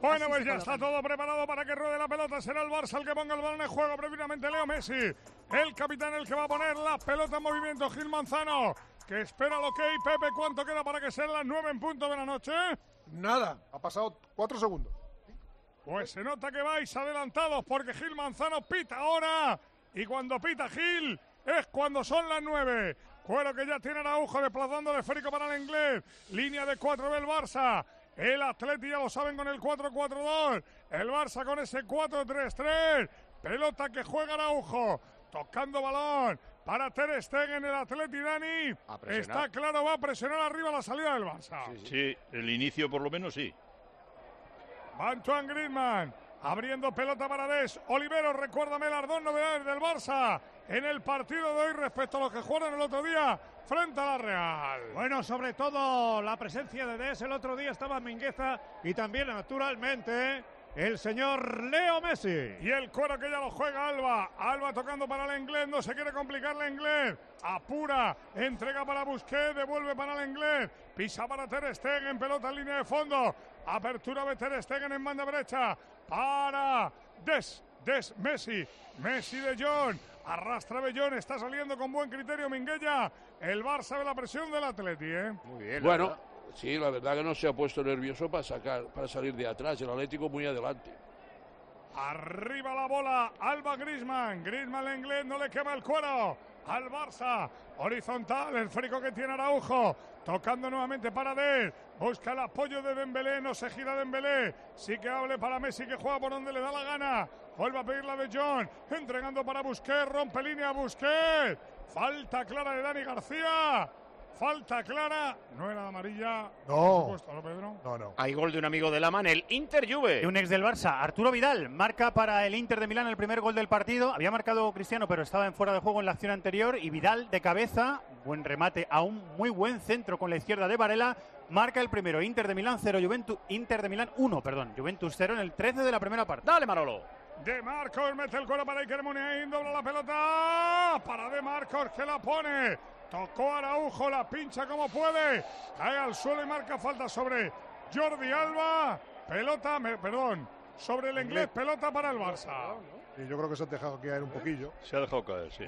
Bueno, pues ya está todo preparado para que ruede la pelota. Será el Barça el que ponga el balón en juego. Previamente Leo Messi, el capitán, el que va a poner la pelota en movimiento. Gil Manzano, que espera el ok. Pepe, ¿cuánto queda para que sean las 9 en punto de la noche? Nada, ha pasado 4 segundos. Pues se nota que vais adelantados porque Gil Manzano pita ahora. Y cuando pita Gil es cuando son las 9. Cuero que ya tiene Araujo desplazando el esférico para el inglés. Línea de 4 del Barça. El Atleti ya lo saben con el 4-4-2. El Barça con ese 4-3-3. Pelota que juega Araujo. Tocando balón para Ter Stegen. El Atleti, Dani. Está claro, va a presionar arriba la salida del Barça. Sí, el inicio por lo menos sí. Antoine Griezmann. Abriendo pelota para Des. Oliveros, recuérdame las 2 novedades del Barça en el partido de hoy respecto a los que jugaron el otro día frente a la Real. Bueno, sobre todo la presencia de Des. El otro día estaba Mingueza y también, naturalmente, el señor Leo Messi. Y el Cuero que ya lo juega Alba. Alba tocando para el inglés. No se quiere complicar el inglés. Apura. Entrega para Busquets. Devuelve para el inglés. Pisa para Ter Stegen. Pelota en línea de fondo. Apertura de Ter Stegen en banda derecha. Para Des Messi. Messi de Jong. Arrastra Bellón. Está saliendo con buen criterio Minguella. El Barça ve la presión del Atleti, Muy bien. Bueno, sí, la verdad que no se ha puesto nervioso para salir de atrás. El Atlético muy adelante. Arriba la bola. Alba Griezmann. Griezmann el inglés. No le quema el cuero al Barça. Horizontal. El frico que tiene Araujo. Tocando nuevamente para Des. Busca el apoyo de Dembélé. No se gira Dembélé. Sí que hable para Messi, que juega por donde le da la gana. Vuelve a pedir la de Jong. Entregando para Busquets. Rompe línea Busquets. Falta clara de Dani García. Falta clara. No era amarilla. No. Por supuesto, ¿no, Pedro? No. Hay gol de un amigo de Laman, el Inter Juve. De un ex del Barça, Arturo Vidal, marca para el Inter de Milán el primer gol del partido. Había marcado Cristiano, pero estaba en fuera de juego en la acción anterior. Y Vidal de cabeza, buen remate a un muy buen centro con la izquierda de Varela. Marca el primero. Inter de Milán 0, Inter de Milán 1, Juventus 0 en el 13 de la primera parte. Dale, Manolo. De Marcos mete el cuero para Iker Muniain, dobla la pelota para De Marcos que la pone. Tocó Araujo, la pincha como puede. Cae al suelo y marca falta sobre Jordi Alba. Pelota, sobre el inglés, pelota para el Barça. Y yo creo que se ha dejado caer un poquillo. Se ha dejado caer, sí.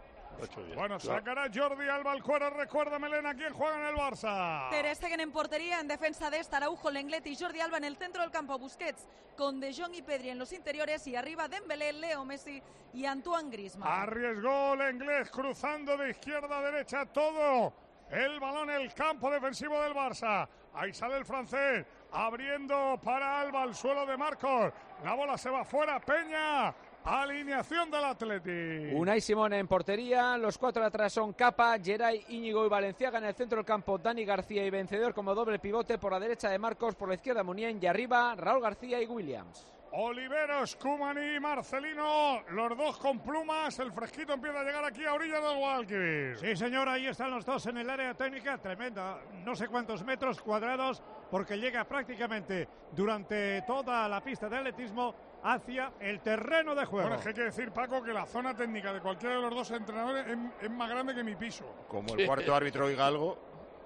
Bueno, sacará Jordi Alba al cuero. Recuérdame, Elena, ¿quién juega en el Barça? Ter Stegen en portería, en defensa de Araujo, Lenglet y Jordi Alba en el centro del campo. Busquets con De Jong y Pedri en los interiores. Y arriba Dembélé, Leo Messi y Antoine Griezmann. Arriesgó el inglés cruzando de izquierda a derecha todo el balón, el campo defensivo del Barça. Ahí sale el francés, abriendo para Alba al suelo de Marcos. La bola se va fuera, Peña. Alineación del Atleti. Unai Simón en portería, los 4 de atrás son Capa, Geray, Íñigo y Valenciaga. En el centro del campo Dani García y Vencedor como doble pivote, por la derecha de Marcos, por la izquierda Muniain y arriba Raúl García y Williams. Oliveros, Koeman y Marcelino, los dos con plumas. El fresquito empieza a llegar aquí a orilla del Guadalquivir. Sí, señor, ahí están los dos en el área técnica, tremenda, no sé cuántos metros cuadrados, porque llega prácticamente durante toda la pista de atletismo hacia el terreno de juego. Bueno, es que hay que decir, Paco, que la zona técnica de cualquiera de los dos entrenadores es más grande que mi piso. Como el cuarto árbitro oiga algo.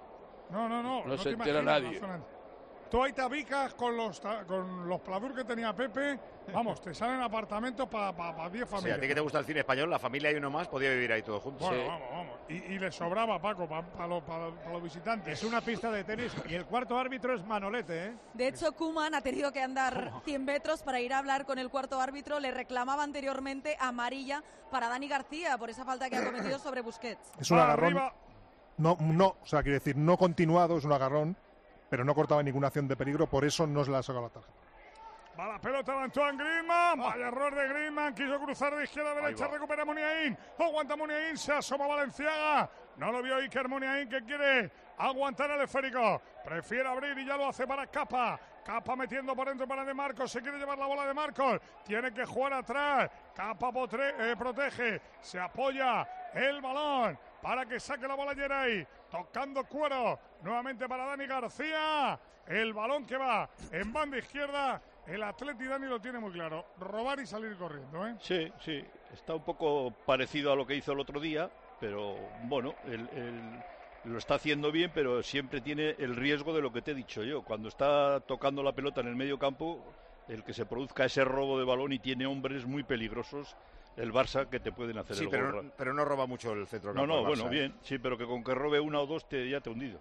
No se entera nadie. Tú ahí te abicas con los pladur que tenía Pepe. Vamos, te salen apartamentos para 10 familias. Sí, a ti que te gusta el cine español, la familia y uno más podía vivir ahí todos juntos. Bueno, vamos. Y le sobraba, Paco, para los visitantes. Es una pista de tenis y el cuarto árbitro es Manolete, De hecho, Koeman ha tenido que andar 100 metros para ir a hablar con el cuarto árbitro. Le reclamaba anteriormente amarilla para Dani García por esa falta que ha cometido sobre Busquets. Es un agarrón. No, o sea, quiere decir, no continuado, es un agarrón, pero no cortaba ninguna acción de peligro, por eso no se le ha sacado la tarjeta. Va la pelota de Antoine Griezmann. Vaya error de Griezmann. Quiso cruzar de izquierda a derecha. Recupera Muniain. Aguanta Muniain. Se asoma Valenciaga. No lo vio Iker Muniain, que quiere aguantar el esférico. Prefiere abrir y ya lo hace para Capa. Capa metiendo por dentro para De Marcos. Se quiere llevar la bola de Marcos. Tiene que jugar atrás. Capa protege. Se apoya el balón para que saque la bola Geray. Tocando cuero. Nuevamente para Dani García. El balón que va en banda izquierda. El Atleti, Dani, lo tiene muy claro. Robar y salir corriendo, Sí. Está un poco parecido a lo que hizo el otro día, pero bueno, lo está haciendo bien, pero siempre tiene el riesgo de lo que te he dicho yo. Cuando está tocando la pelota en el medio campo, el que se produzca ese robo de balón y tiene hombres muy peligrosos, el Barça, que te pueden hacer el gol. Pero no roba mucho el centro campo. No, bueno, bien, sí, pero que con que robe una o dos ya te ha hundido.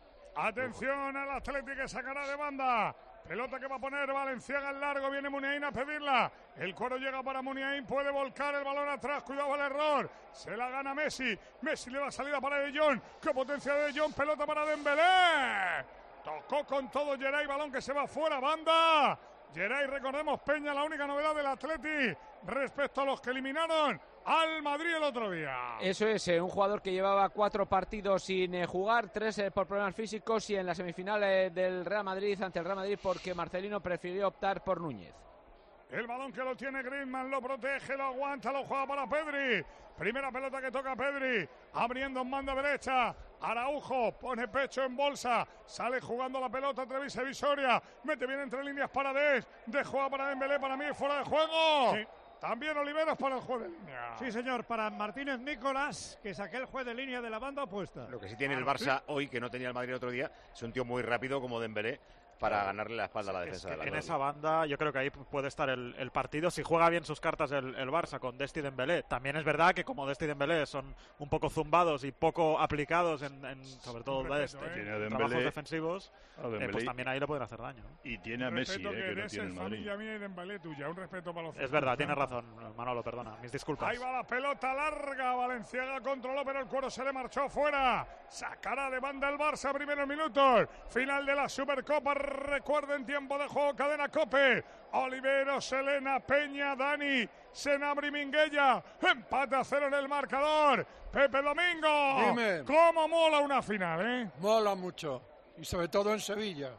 Atención al Atlético que sacará de banda. Pelota que va a poner Valenciaga al largo, viene Muniain a pedirla. El cuero llega para Muniain, puede volcar el balón atrás, cuidado al error. Se la gana Messi. Messi le da salida para De Jong. ¡Qué potencia de De Jong! Pelota para Dembélé. Tocó con todo Geray, balón que se va fuera, banda. Geray, recordemos, Peña, la única novedad del Atleti respecto a los que eliminaron al Madrid el otro día. Eso es, un jugador que llevaba 4 partidos sin jugar, 3 por problemas físicos y en la semifinal del Real Madrid, ante el Real Madrid, porque Marcelino prefirió optar por Núñez. El balón que lo tiene Griezmann, lo protege, lo aguanta, lo juega para Pedri. Primera pelota que toca Pedri, abriendo en banda derecha. Araujo pone pecho en bolsa, sale jugando la pelota Treviso Visoria, mete bien entre líneas Paredes, de juega para Dembélé, para mí fuera de juego. Sí. También Oliveros para el juez de línea. Sí, señor, para Martínez Nicolás, que saque el juez de línea de la banda opuesta. Lo que sí tiene el Barça hoy, que no tenía el Madrid el otro día, es un tío muy rápido como Dembélé, para ganarle la espalda a la defensa de la en esa banda yo creo que ahí puede estar el partido si juega bien sus cartas el Barça con Desti y Dembélé. También es verdad que como Desti y Dembélé son un poco zumbados y poco aplicados en sobre todo trabajos defensivos, pues también ahí le pueden hacer daño, ¿no? Y tiene a Messi, que no tiene el Madrid. Familia mía y Dembélé tuya, un respeto para los es verdad, tienes razón, Manolo, perdona, mis disculpas. Ahí va la pelota larga, Valenciaga controló, pero el cuero se le marchó fuera. Sacará de banda el Barça, primeros minutos. Final de la Supercopa, recuerden, tiempo de juego, cadena COPE. Oliveros, Selena, Peña, Dani, Senabri, Minguella. Empate a 0 en el marcador. Pepe Domingo. Dime. ¿Cómo mola una final, eh? Mola mucho. Y sobre todo en Sevilla.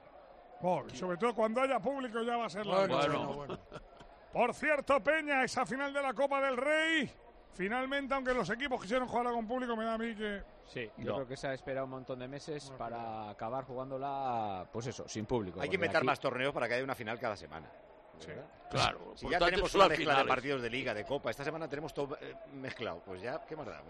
Y sobre todo cuando haya público ya va a ser la bueno. Por cierto, Peña, esa final de la Copa del Rey, finalmente, aunque los equipos quisieron jugarla con público, me da a mí que... Sí, yo creo que se ha esperado un montón de meses para acabar jugándola, pues eso, sin público. Hay que inventar más torneos para que haya una final cada semana. Sí. Claro. Si ya tenemos una mezcla de partidos de Liga, de Copa, esta semana tenemos todo mezclado, pues ya, ¿qué más da?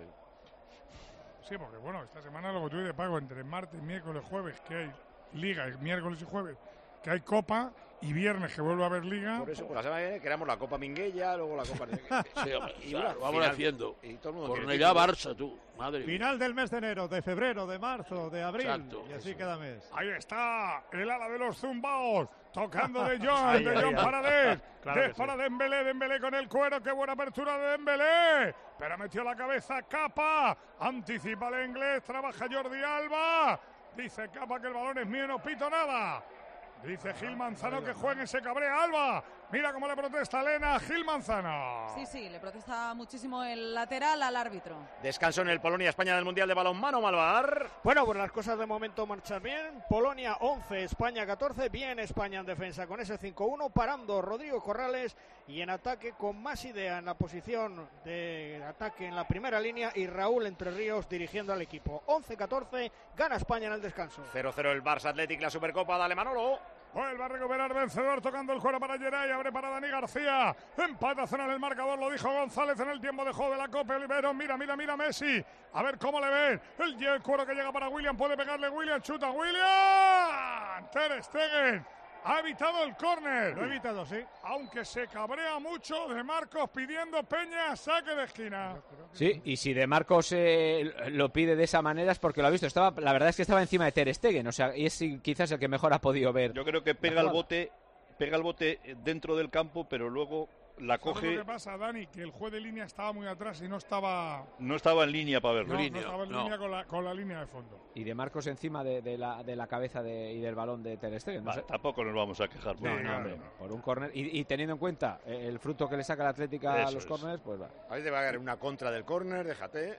Sí, porque bueno, esta semana lo que tú de pago entre martes, miércoles, jueves, que hay Liga, miércoles y jueves, que hay Copa, y viernes que vuelve a haber Liga. Por eso, por la semana que viene queramos la Copa Minguella, luego la Copa... Sí, hombre, y claro, vamos haciendo. Y todo el mundo Cornellá, Barça, tú, madre. Final del mes de enero, de febrero, de marzo, de abril. Exacto, y así eso. cada mes. Ahí está, el ala de los zumbaos, tocando de John Paredes. Claro para Dembélé, Dembélé con el cuero, qué buena apertura de Dembélé. Pero metió la cabeza Capa, anticipa el inglés, trabaja Jordi Alba. Dice Capa que el balón es mío, no pito nada. Dice Gil Manzano que juegue, se cabrea Alba. Mira cómo le protesta Elena, Gil Manzano. Sí, le protesta muchísimo el lateral al árbitro. Descanso en el Polonia-España del Mundial de Balonmano, Malvar. Bueno, pues las cosas de momento marchan bien. Polonia 11, España 14. Bien España en defensa con ese 5-1, parando Rodrigo Corrales y en ataque con más idea en la posición de ataque en la primera línea y Raúl Entre Ríos dirigiendo al equipo. 11-14, gana España en el descanso. 0-0 el Barça Athletic, la Supercopa, dale Manolo. Vuelve a recuperar vencedor, tocando el cuero para Geray, abre para Dani García. Empata a zona en el marcador, lo dijo González en el tiempo de juego de la Copa. Oliveros, mira Messi. A ver cómo le ven. El cuero que llega para William, puede pegarle William, chuta William. Ter Stegen ha evitado el córner. Lo ha evitado, sí. Aunque se cabrea mucho de Marcos pidiendo Peña saque de esquina. Sí, y si de Marcos lo pide de esa manera es porque lo ha visto. La verdad es que estaba encima de Ter Stegen, o sea, y es quizás el que mejor ha podido ver. Yo creo que pega el bote dentro del campo, pero luego la coge. Lo que pasa, Dani, que el juez de línea estaba muy atrás y no estaba en línea para verlo. No estaba en línea con la línea de fondo. Y de Marcos encima de la cabeza y del balón de Ter Stegen. No sé. Tampoco nos vamos a quejar por por un córner. Y teniendo en cuenta el fruto que le saca el Atlético a los córners, pues va. A ver, te va a dar una contra del córner, déjate.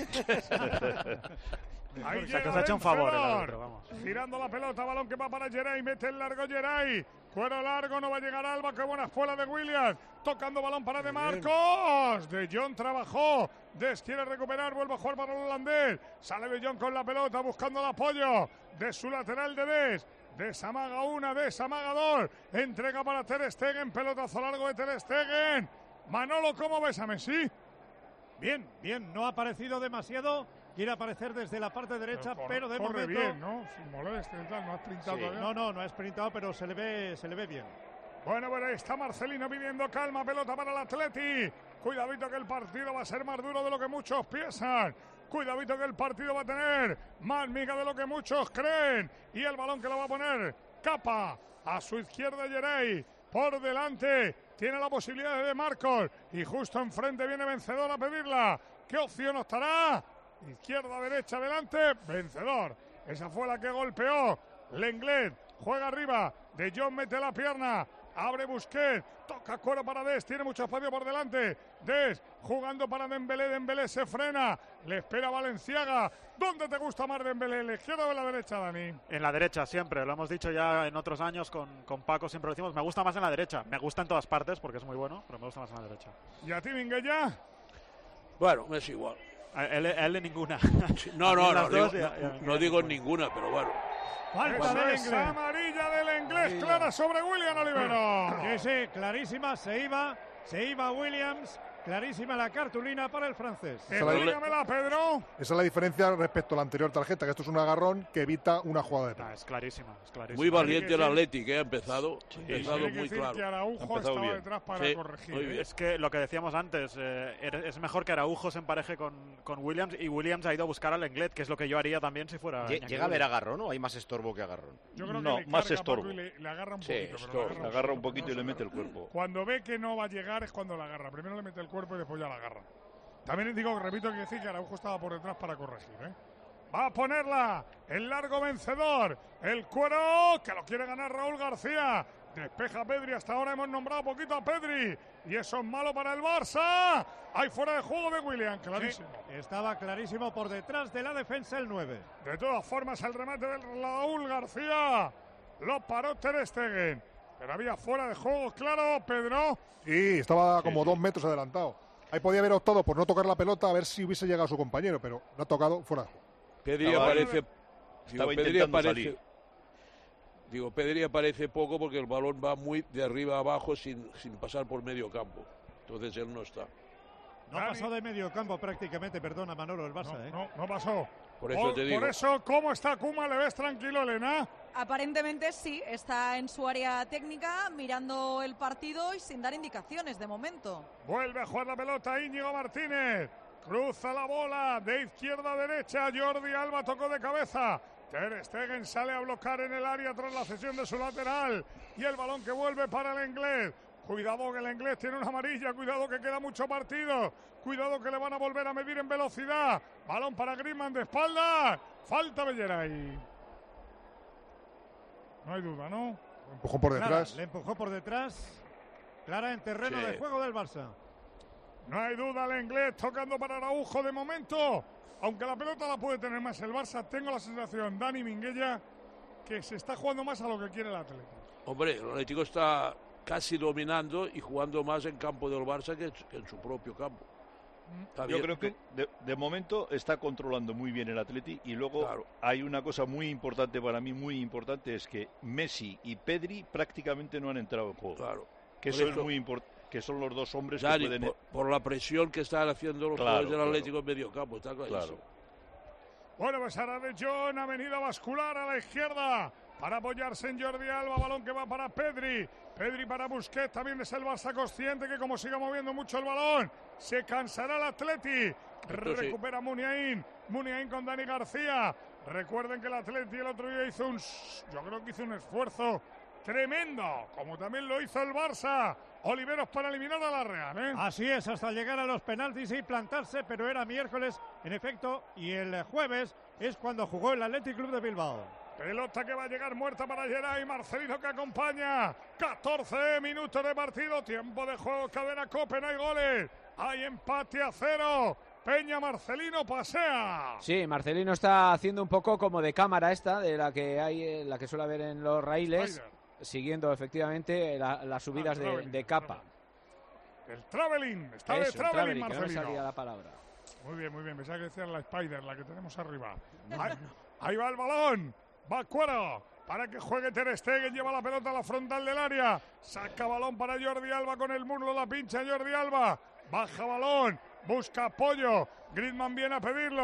Ahí se ha hecho un favor el árbitro, vamos. Girando la pelota, balón que va para Geray, mete el largo Geray. Cuero largo, no va a llegar Alba, qué buena espuela de Williams. Tocando balón para De Marcos. De Jong trabajó. Des quiere recuperar, vuelve a jugar para el holandés. Sale De Jong con la pelota, buscando el apoyo de su lateral de Des. Desamaga una, desamaga dos. Entrega para Ter Stegen, pelotazo largo de Ter Stegen. Manolo, ¿cómo ves a Messi? Bien, no ha aparecido demasiado quiere aparecer desde la parte derecha, pero de corre momento bien, ¿no? Sin molestia y tal, no ha sprintado todavía. No ha sprintado, pero se le ve bien. Bueno, bueno, ahí está Marcelino pidiendo calma, pelota para el Atleti. Cuidadito que el partido va a ser más duro de lo que muchos piensan. Cuidadito que el partido va a tener más miga de lo que muchos creen. Y el balón que lo va a poner Capa. A su izquierda Yerey. Por delante tiene la posibilidad de Marcos. Y justo enfrente viene Vencedor a pedirla. ¿Qué opción estará? Izquierda, derecha, adelante. Vencedor. Esa fue la que golpeó Lenglet. Juega arriba. De Jong mete la pierna. Abre Busquets, toca Cuero para Des, tiene mucho espacio por delante. Des jugando para Dembélé, Dembélé se frena, le espera Valenciaga. ¿Dónde te gusta más Dembélé, en la izquierda o en la derecha, Dani? En la derecha siempre, lo hemos dicho ya en otros años con Paco, siempre lo decimos, me gusta más en la derecha. Me gusta en todas partes porque es muy bueno, pero me gusta más en la derecha. ¿Y a ti, Minguella? Bueno, me es igual. A él de ninguna. No digo ninguna, pero bueno. Falta del inglés. Amarilla del inglés, clara sobre William Olivero. Sí, clarísima, se iba Williams, clarísima la cartulina para el francés. Dígamela, Pedro. Esa es la diferencia respecto a la anterior tarjeta, que esto es un agarrón que evita una jugada de penalti. Es clarísima, es clarísima. Muy valiente el Athletic, ha empezado muy claro. Que Araujo estaba detrás para corregir. Es que lo que decíamos antes, es mejor que Araujo se empareje con Williams, y Williams ha ido a buscar al Lenglet, que es lo que yo haría también si fuera. ¿Llega a haber agarrón o hay más estorbo que agarrón? Yo creo no, que más estorbo. Le agarra un poquito. Le agarra un poquito y le mete el cuerpo. Cuando ve que no va a llegar es cuando la agarra. Primero le mete el cuerpo y después ya la agarra. También digo, repito, que decir que Araujo estaba por detrás para corregir, ¿eh? Va a ponerla el largo Vencedor, el Cuero, que lo quiere ganar Raúl García. Despeja Pedri, hasta ahora hemos nombrado poquito a Pedri. Y eso es malo para el Barça. Hay fuera de juego de William, clarísimo. Sí, estaba clarísimo por detrás de la defensa el 9. De todas formas, el remate de Raúl García lo paró Ter Stegen. Pero había fuera de juego, claro, Pedro. Sí, estaba como 2 metros adelantado. Ahí podía haber optado por no tocar la pelota a ver si hubiese llegado a su compañero, pero no ha tocado fuera de juego. Pedri aparece poco porque el balón va muy de arriba a abajo sin pasar por medio campo. Entonces él no está. No pasó de medio campo prácticamente, perdona Manolo, el Barça. No pasó. Por eso te digo. Por eso, ¿cómo está Koeman? ¿Le ves tranquilo, Elena? Aparentemente sí, está en su área técnica mirando el partido y sin dar indicaciones de momento. Vuelve a jugar la pelota Íñigo Martínez. Cruza la bola de izquierda a derecha. Jordi Alba tocó de cabeza. Ter Stegen sale a bloquear en el área tras la cesión de su lateral. Y el balón que vuelve para el inglés. Cuidado que el inglés tiene una amarilla. Cuidado que queda mucho partido. Cuidado que le van a volver a medir en velocidad. Balón para Griezmann de espalda. Falta Belleray. No hay duda, ¿no? Empujó por detrás. Le empujó por detrás. Clara en terreno de juego del Barça. No hay duda, el inglés tocando para Araujo de momento. Aunque la pelota la puede tener más el Barça, tengo la sensación, Dani Minguella, que se está jugando más a lo que quiere el Atlético. Hombre, el Atlético está casi dominando y jugando más en campo del Barça que en su propio campo. Yo creo que de momento está controlando muy bien el Atleti y luego hay una cosa muy importante para mí, muy importante, es que Messi y Pedri prácticamente no han entrado en juego. Claro. Que eso es muy importante, que son los dos hombres Dani, que pueden... por la presión que están haciendo los jugadores del Atlético en medio campo, está clarísimo. Bueno, pues ahora de Jong ha venido a bascular a la izquierda para apoyarse en Jordi Alba, balón que va para Pedri. Pedri para Busquets, también es el Barça consciente que como siga moviendo mucho el balón, se cansará el Atleti. Recupera Muniain con Dani García. Recuerden que el Atleti el otro día hizo un esfuerzo tremendo, como también lo hizo el Barça. Oliveros para eliminar a la Real, ¿eh? Así es, hasta llegar a los penaltis y plantarse, pero era miércoles, en efecto, y el jueves es cuando jugó el Athletic Club de Bilbao. Pelota que va a llegar muerta para Geray, Marcelino que acompaña. 14 minutos de partido, tiempo de juego, cadena Cope, no hay goles. Hay empate a 0. Peña, Marcelino pasea. Sí, Marcelino está haciendo un poco como de cámara esta, de la que hay, la que suele haber en los raíles, siguiendo efectivamente las subidas de capa. El traveling, está de traveling, Marcelino. Que no me salía la palabra. Muy bien, pensaba que decía la Spider, la que tenemos arriba. Ahí va el balón. Va Cuero para que juegue Ter Stegen, lleva la pelota a la frontal del área, saca balón para Jordi Alba con el muslo, la pincha Jordi Alba, baja balón, busca apoyo, Griezmann viene a pedirlo,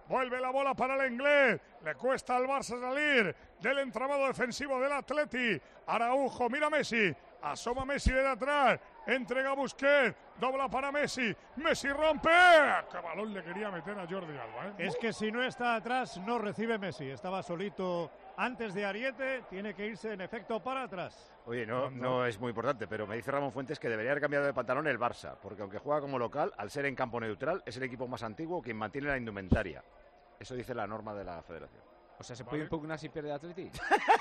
Vuelve la bola para el inglés. Le cuesta al Barça salir del entramado defensivo del Atleti. Araujo, mira Messi. Asoma Messi de atrás. Entrega a Busquets. Dobla para Messi. Messi rompe. ¡Qué balón le quería meter a Jordi Alba! Es que si no está atrás, no recibe Messi. Estaba solito antes de Ariete. Tiene que irse en efecto para atrás. Oye, no es muy importante, pero me dice Ramón Fuentes que debería haber cambiado de pantalón el Barça, porque aunque juega como local, al ser en campo neutral, es el equipo más antiguo quien mantiene la indumentaria. Eso dice la norma de la federación. O sea, ¿se puede impugnar si pierde Atleti?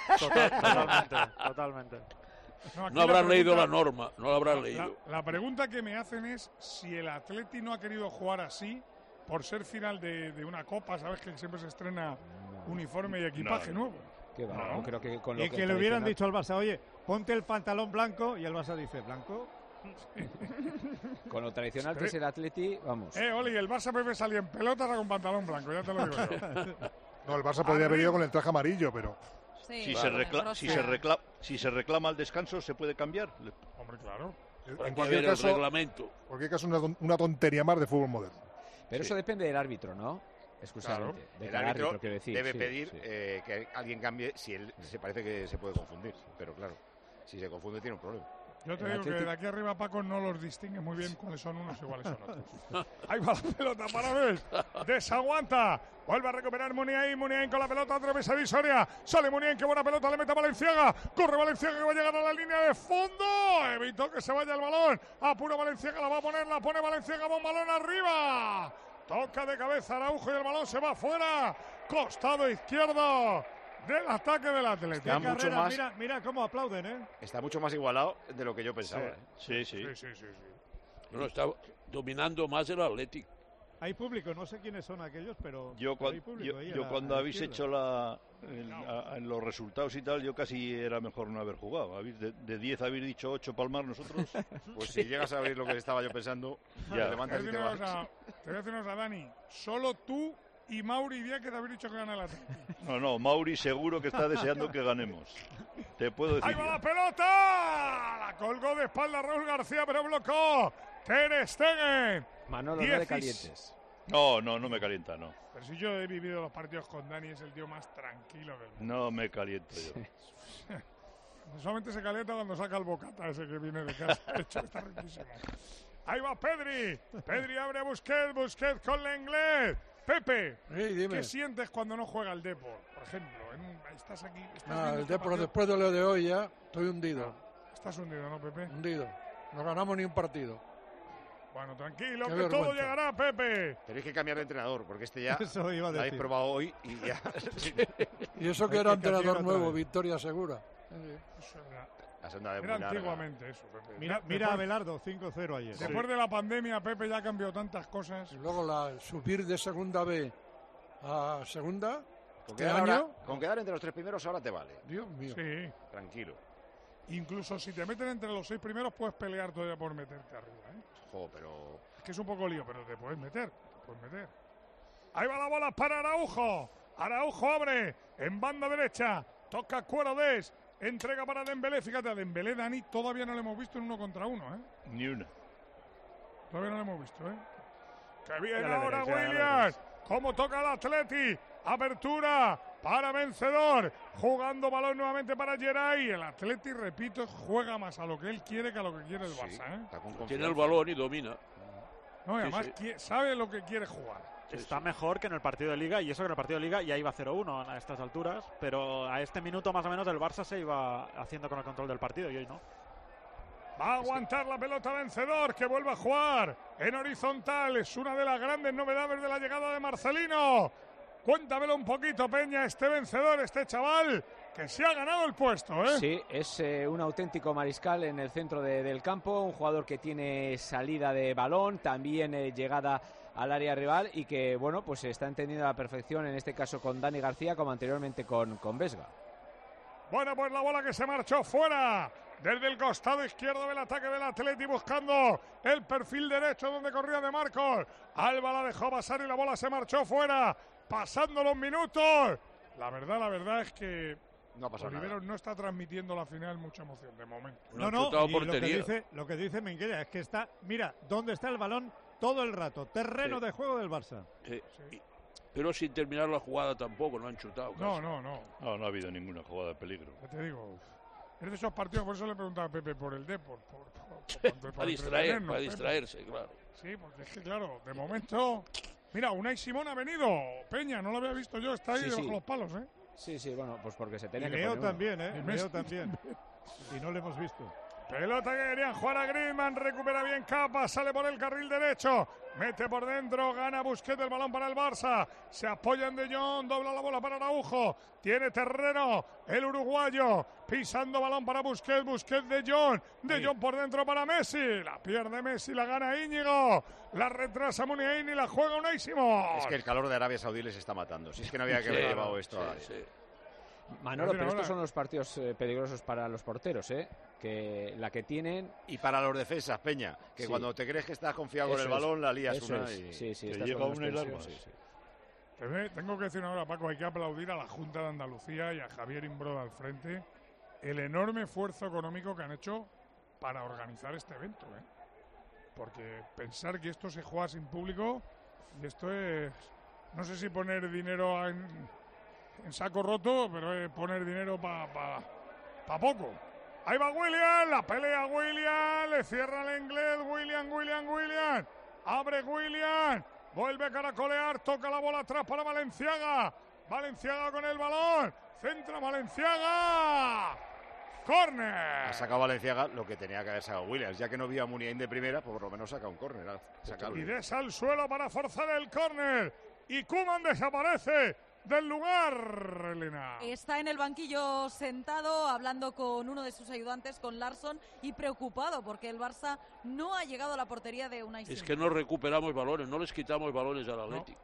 Totalmente. No habrán leído la norma, no la habrán leído. La pregunta que me hacen es si el Atleti no ha querido jugar así por ser final de una copa, ¿sabes? Que siempre se estrena uniforme y equipaje nuevo. No creo que con lo y que le hubieran dicho al Barça, oye, ponte el pantalón blanco, y el Barça dice, ¿blanco? Con lo tradicional que es el Atleti, vamos. Oli, el Barça Pepe salía en pelotas con pantalón blanco, ya te lo digo yo. No, el Barça podría haber ido con el traje amarillo, pero... Sí, Si se reclama el descanso, ¿se puede cambiar? Hombre, claro. En cualquier caso, una tontería más de fútbol moderno. Pero eso depende del árbitro, ¿no? Exclusivamente. Claro. El árbitro debe pedir que alguien cambie si él se parece que se puede confundir. Pero claro, si se confunde tiene un problema. Yo te digo que de aquí arriba Paco no los distingue muy bien cuáles son unos y cuáles son otros. Ahí va la pelota para ver. Desaguanta. Vuelve a recuperar Muniain con la pelota, atravesa Visoria. Sale Muniain, qué buena pelota, le mete a Valenciaga. Corre Valenciaga que va a llegar a la línea de fondo. Evitó que se vaya el balón. Apura Valenciaga, la va a poner, la pone Valenciaga, va un balón arriba. Toca de cabeza Araujo y el balón se va afuera. Costado izquierdo del ataque del Atlético. Mira cómo aplauden, ¿eh? Está mucho más igualado de lo que yo pensaba. Sí. No, está dominando más el Atlético. Hay público, no sé quiénes son aquellos, pero hay público. Cuando habéis hecho en los resultados y tal, yo casi era mejor no haber jugado. De 10 habéis dicho 8 palmar nosotros. Pues si llegas a ver lo que estaba yo pensando, ya te levantas y te vas. Te voy a decir una cosa, Dani. Solo tú y Mauri Díaz que te habéis dicho que gana el Atlético. No, Mauri seguro que está deseando que ganemos. Te puedo decir. ¡Ahí va la pelota! La colgó de espalda Raúl García, pero bloqueó Ter Stegen. Manolo, no de calientes. No me calienta, no. Pero si yo he vivido los partidos con Dani, es el tío más tranquilo del mundo. No me caliento yo. Solamente se calienta cuando saca el bocata ese que viene de casa. De hecho, está riquísimo. Ahí va Pedri. Pedri abre a Busquets con la inglés. Pepe, ¿qué sientes cuando no juega el Depor? Por ejemplo, estás aquí. El Depor después de lo de hoy ya estoy hundido. Estás hundido, ¿no, Pepe? Hundido. No ganamos ni un partido. Bueno, tranquilo, que todo llegará, Pepe. Tenéis que cambiar de entrenador, porque este ya eso iba a decir. lo habéis probado hoy y ya. Y eso que era entrenador nuevo, Victoria Segura. Era antiguamente eso, Pepe. Mira a Abelardo, 5-0 ayer. Después de la pandemia, Pepe ya ha cambiado tantas cosas. Y luego subir de segunda B a segunda. Con quedar entre los 3 primeros ahora te vale. Dios mío. Sí. Tranquilo. Incluso si te meten entre los 6 primeros, puedes pelear todavía por meterte arriba, ¿eh? Pero... Es que es un poco lío, pero te puedes meter. Ahí va la bola para Araujo. Araujo abre en banda derecha. Toca Cuerodés. Entrega para Dembélé. Fíjate, a Dembélé, Dani, todavía no lo hemos visto en 1 contra 1, ¿eh? Ni una. Todavía no lo hemos visto, ¿eh? Que viene ahora Williams. Cómo toca el Atleti. Apertura para Vencedor. Jugando balón nuevamente para Geray. El Atleti, repito, juega más a lo que él quiere que a lo que quiere el Barça, ¿eh? Tiene el balón y domina. No, y además sabe lo que quiere jugar. Está mejor que en el partido de Liga, y eso que en el partido de Liga ya iba 0-1 a estas alturas, pero a este minuto más o menos el Barça se iba haciendo con el control del partido y hoy no. Va a aguantar la pelota Vencedor, que vuelve a jugar en horizontal. Es una de las grandes novedades de la llegada de Marcelino. Cuéntamelo un poquito, Peña, este Vencedor, este chaval, que se ha ganado el puesto, ¿eh? Sí, es un auténtico mariscal en el centro del campo, un jugador que tiene salida de balón, también llegada al área rival y que, bueno, pues se está entendiendo a la perfección, en este caso con Dani García, como anteriormente con Vesga. Bueno, pues la bola que se marchó fuera desde el costado izquierdo del ataque del Atleti, buscando el perfil derecho donde corría De Marcos. Alba la dejó pasar y la bola se marchó fuera, pasando los minutos. La verdad es que Oliveros no está transmitiendo la final mucha emoción de momento. No, y lo que dice Minguella es que está, mira, dónde está el balón todo el rato, terreno de juego del Barça. pero sin terminar la jugada tampoco, no han chutado. No, casi. No ha habido ninguna jugada de peligro. Ya te digo, es de esos partidos, por eso le preguntaba a Pepe por el Depor. Para distraerse, claro. Sí, porque es que, claro, de momento... Mira, Unai Simón ha venido. Peña, no lo había visto yo, está ahí debajo de los palos, ¿eh? Sí, bueno, pues porque se tenía y que Leo poner uno. también, ¿eh? Leo también. Y no lo hemos visto. Pelota que querían jugar a Griezmann, recupera bien Capa, sale por el carril derecho, mete por dentro, gana Busquets el balón para el Barça, se apoya en De Jong, dobla la bola para Araujo, tiene terreno el uruguayo, pisando balón para Busquets De Jong, De Jong por dentro para Messi, la pierde Messi, la gana Íñigo, la retrasa Muniain y la juega Unai Simón. Es que el calor de Arabia Saudí les está matando, si es que no había que haber llevado esto a... Manolo, pero estos son los partidos peligrosos para los porteros, que la que tienen... Y para los defensas, Peña, que cuando te crees que estás confiado con el balón, la lías una y... Sí, te llega una y las más. Tengo que decir una cosa, Paco, hay que aplaudir a la Junta de Andalucía y a Javier Imbroda al frente el enorme esfuerzo económico que han hecho para organizar este evento, porque pensar que esto se juega sin público, y esto es... No sé si poner dinero en saco roto, pero es poner dinero para poco. Ahí va William, la pelea William, le cierra el inglés, William. Abre William, vuelve a caracolear, toca la bola atrás para Valenciaga. Valenciaga con el balón, centra Valenciaga. ¡Córner! Ha sacado Valenciaga lo que tenía que haber sacado Williams, ya que no vio a Muniain de primera, pues por lo menos saca un córner. Y desa al suelo para forzar el córner. Y Koeman desaparece del lugar, Elena. Está en el banquillo sentado hablando con uno de sus ayudantes, con Larsson, y preocupado porque el Barça no ha llegado a la portería de Unai Simón. Es que no recuperamos balones, no les quitamos balones al Atlético.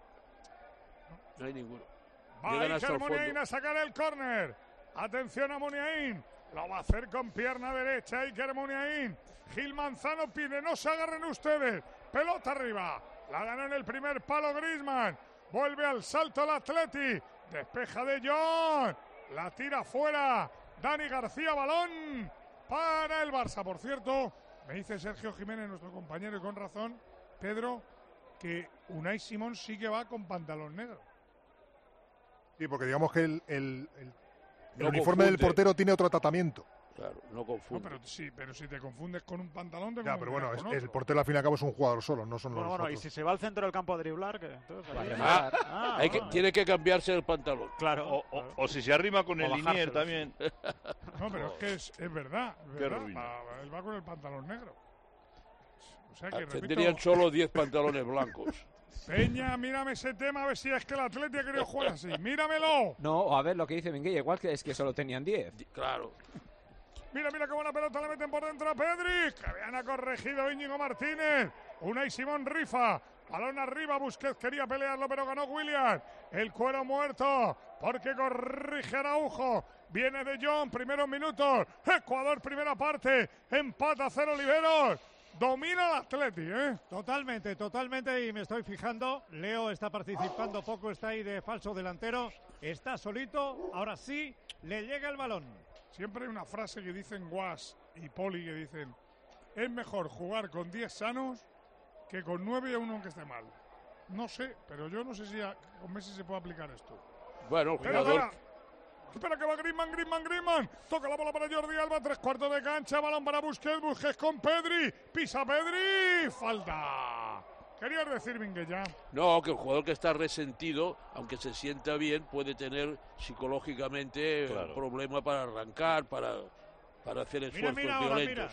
No hay ninguno. Va Iker Muniain a sacar el córner. Atención a Muniain. Lo va a hacer con pierna derecha Iker Muniain. Gil Manzano pide, no se agarren ustedes. Pelota arriba. La gana en el primer palo Griezmann. Vuelve al salto el Atleti. Despeja De Jong. La tira fuera. Dani García, balón para el Barça. Por cierto, me dice Sergio Jiménez, nuestro compañero, y con razón, Pedro, que Unai Simón sí que va con pantalón negro. Sí, porque digamos que el No uniforme del confunde. portero tiene otro tratamiento. Claro, no confunde. No, pero si te confundes con un pantalón, te Ya, pero confundes bueno, con otro. el portero al fin y al cabo es un jugador solo, no son los Bueno, y otros. si se va al centro del campo a driblar, ¿qué? Entonces, Tiene que cambiarse el pantalón. Claro. O si se arrima con el linier también. No, pero es que es verdad. Qué ruina. Él va con el pantalón negro. O sea que, Tendrían repito, solo 10 pantalones blancos. Peña, mírame ese tema, a ver si es que el Atleti ha querido jugar así. ¡Míramelo! No, a ver lo que dice Minguella, igual que es que solo tenían 10. Claro. Mira qué buena pelota le meten por dentro a Pedri. Que habían corregido Íñigo Martínez. Unai Simón rifa. Balón arriba, Busquets quería pelearlo, pero ganó William. El cuero muerto, porque corrige Araujo. Viene De Jong, primeros minutos. Ecuador, primera parte. Empata 0 Oliveros. Domina el Atleti, Totalmente, y me estoy fijando. Leo está participando poco, está ahí de falso delantero. Está solito, ahora sí, le llega el balón. Siempre hay una frase que dicen Guas y Poli, que dicen: es mejor jugar con 10 sanos que con 9 y a uno que esté mal. No sé, pero yo no sé si con Messi se puede aplicar esto. Bueno, el jugador... Espera que va Griezmann. Toca la bola para Jordi Alba, 3/4 de cancha, balón para Busquets con Pedri. Pisa Pedri, falta. ¿Querías decir, Minguella? No, que el jugador que está resentido, aunque se sienta bien, puede tener psicológicamente un problema para arrancar, para hacer esfuerzos violentos.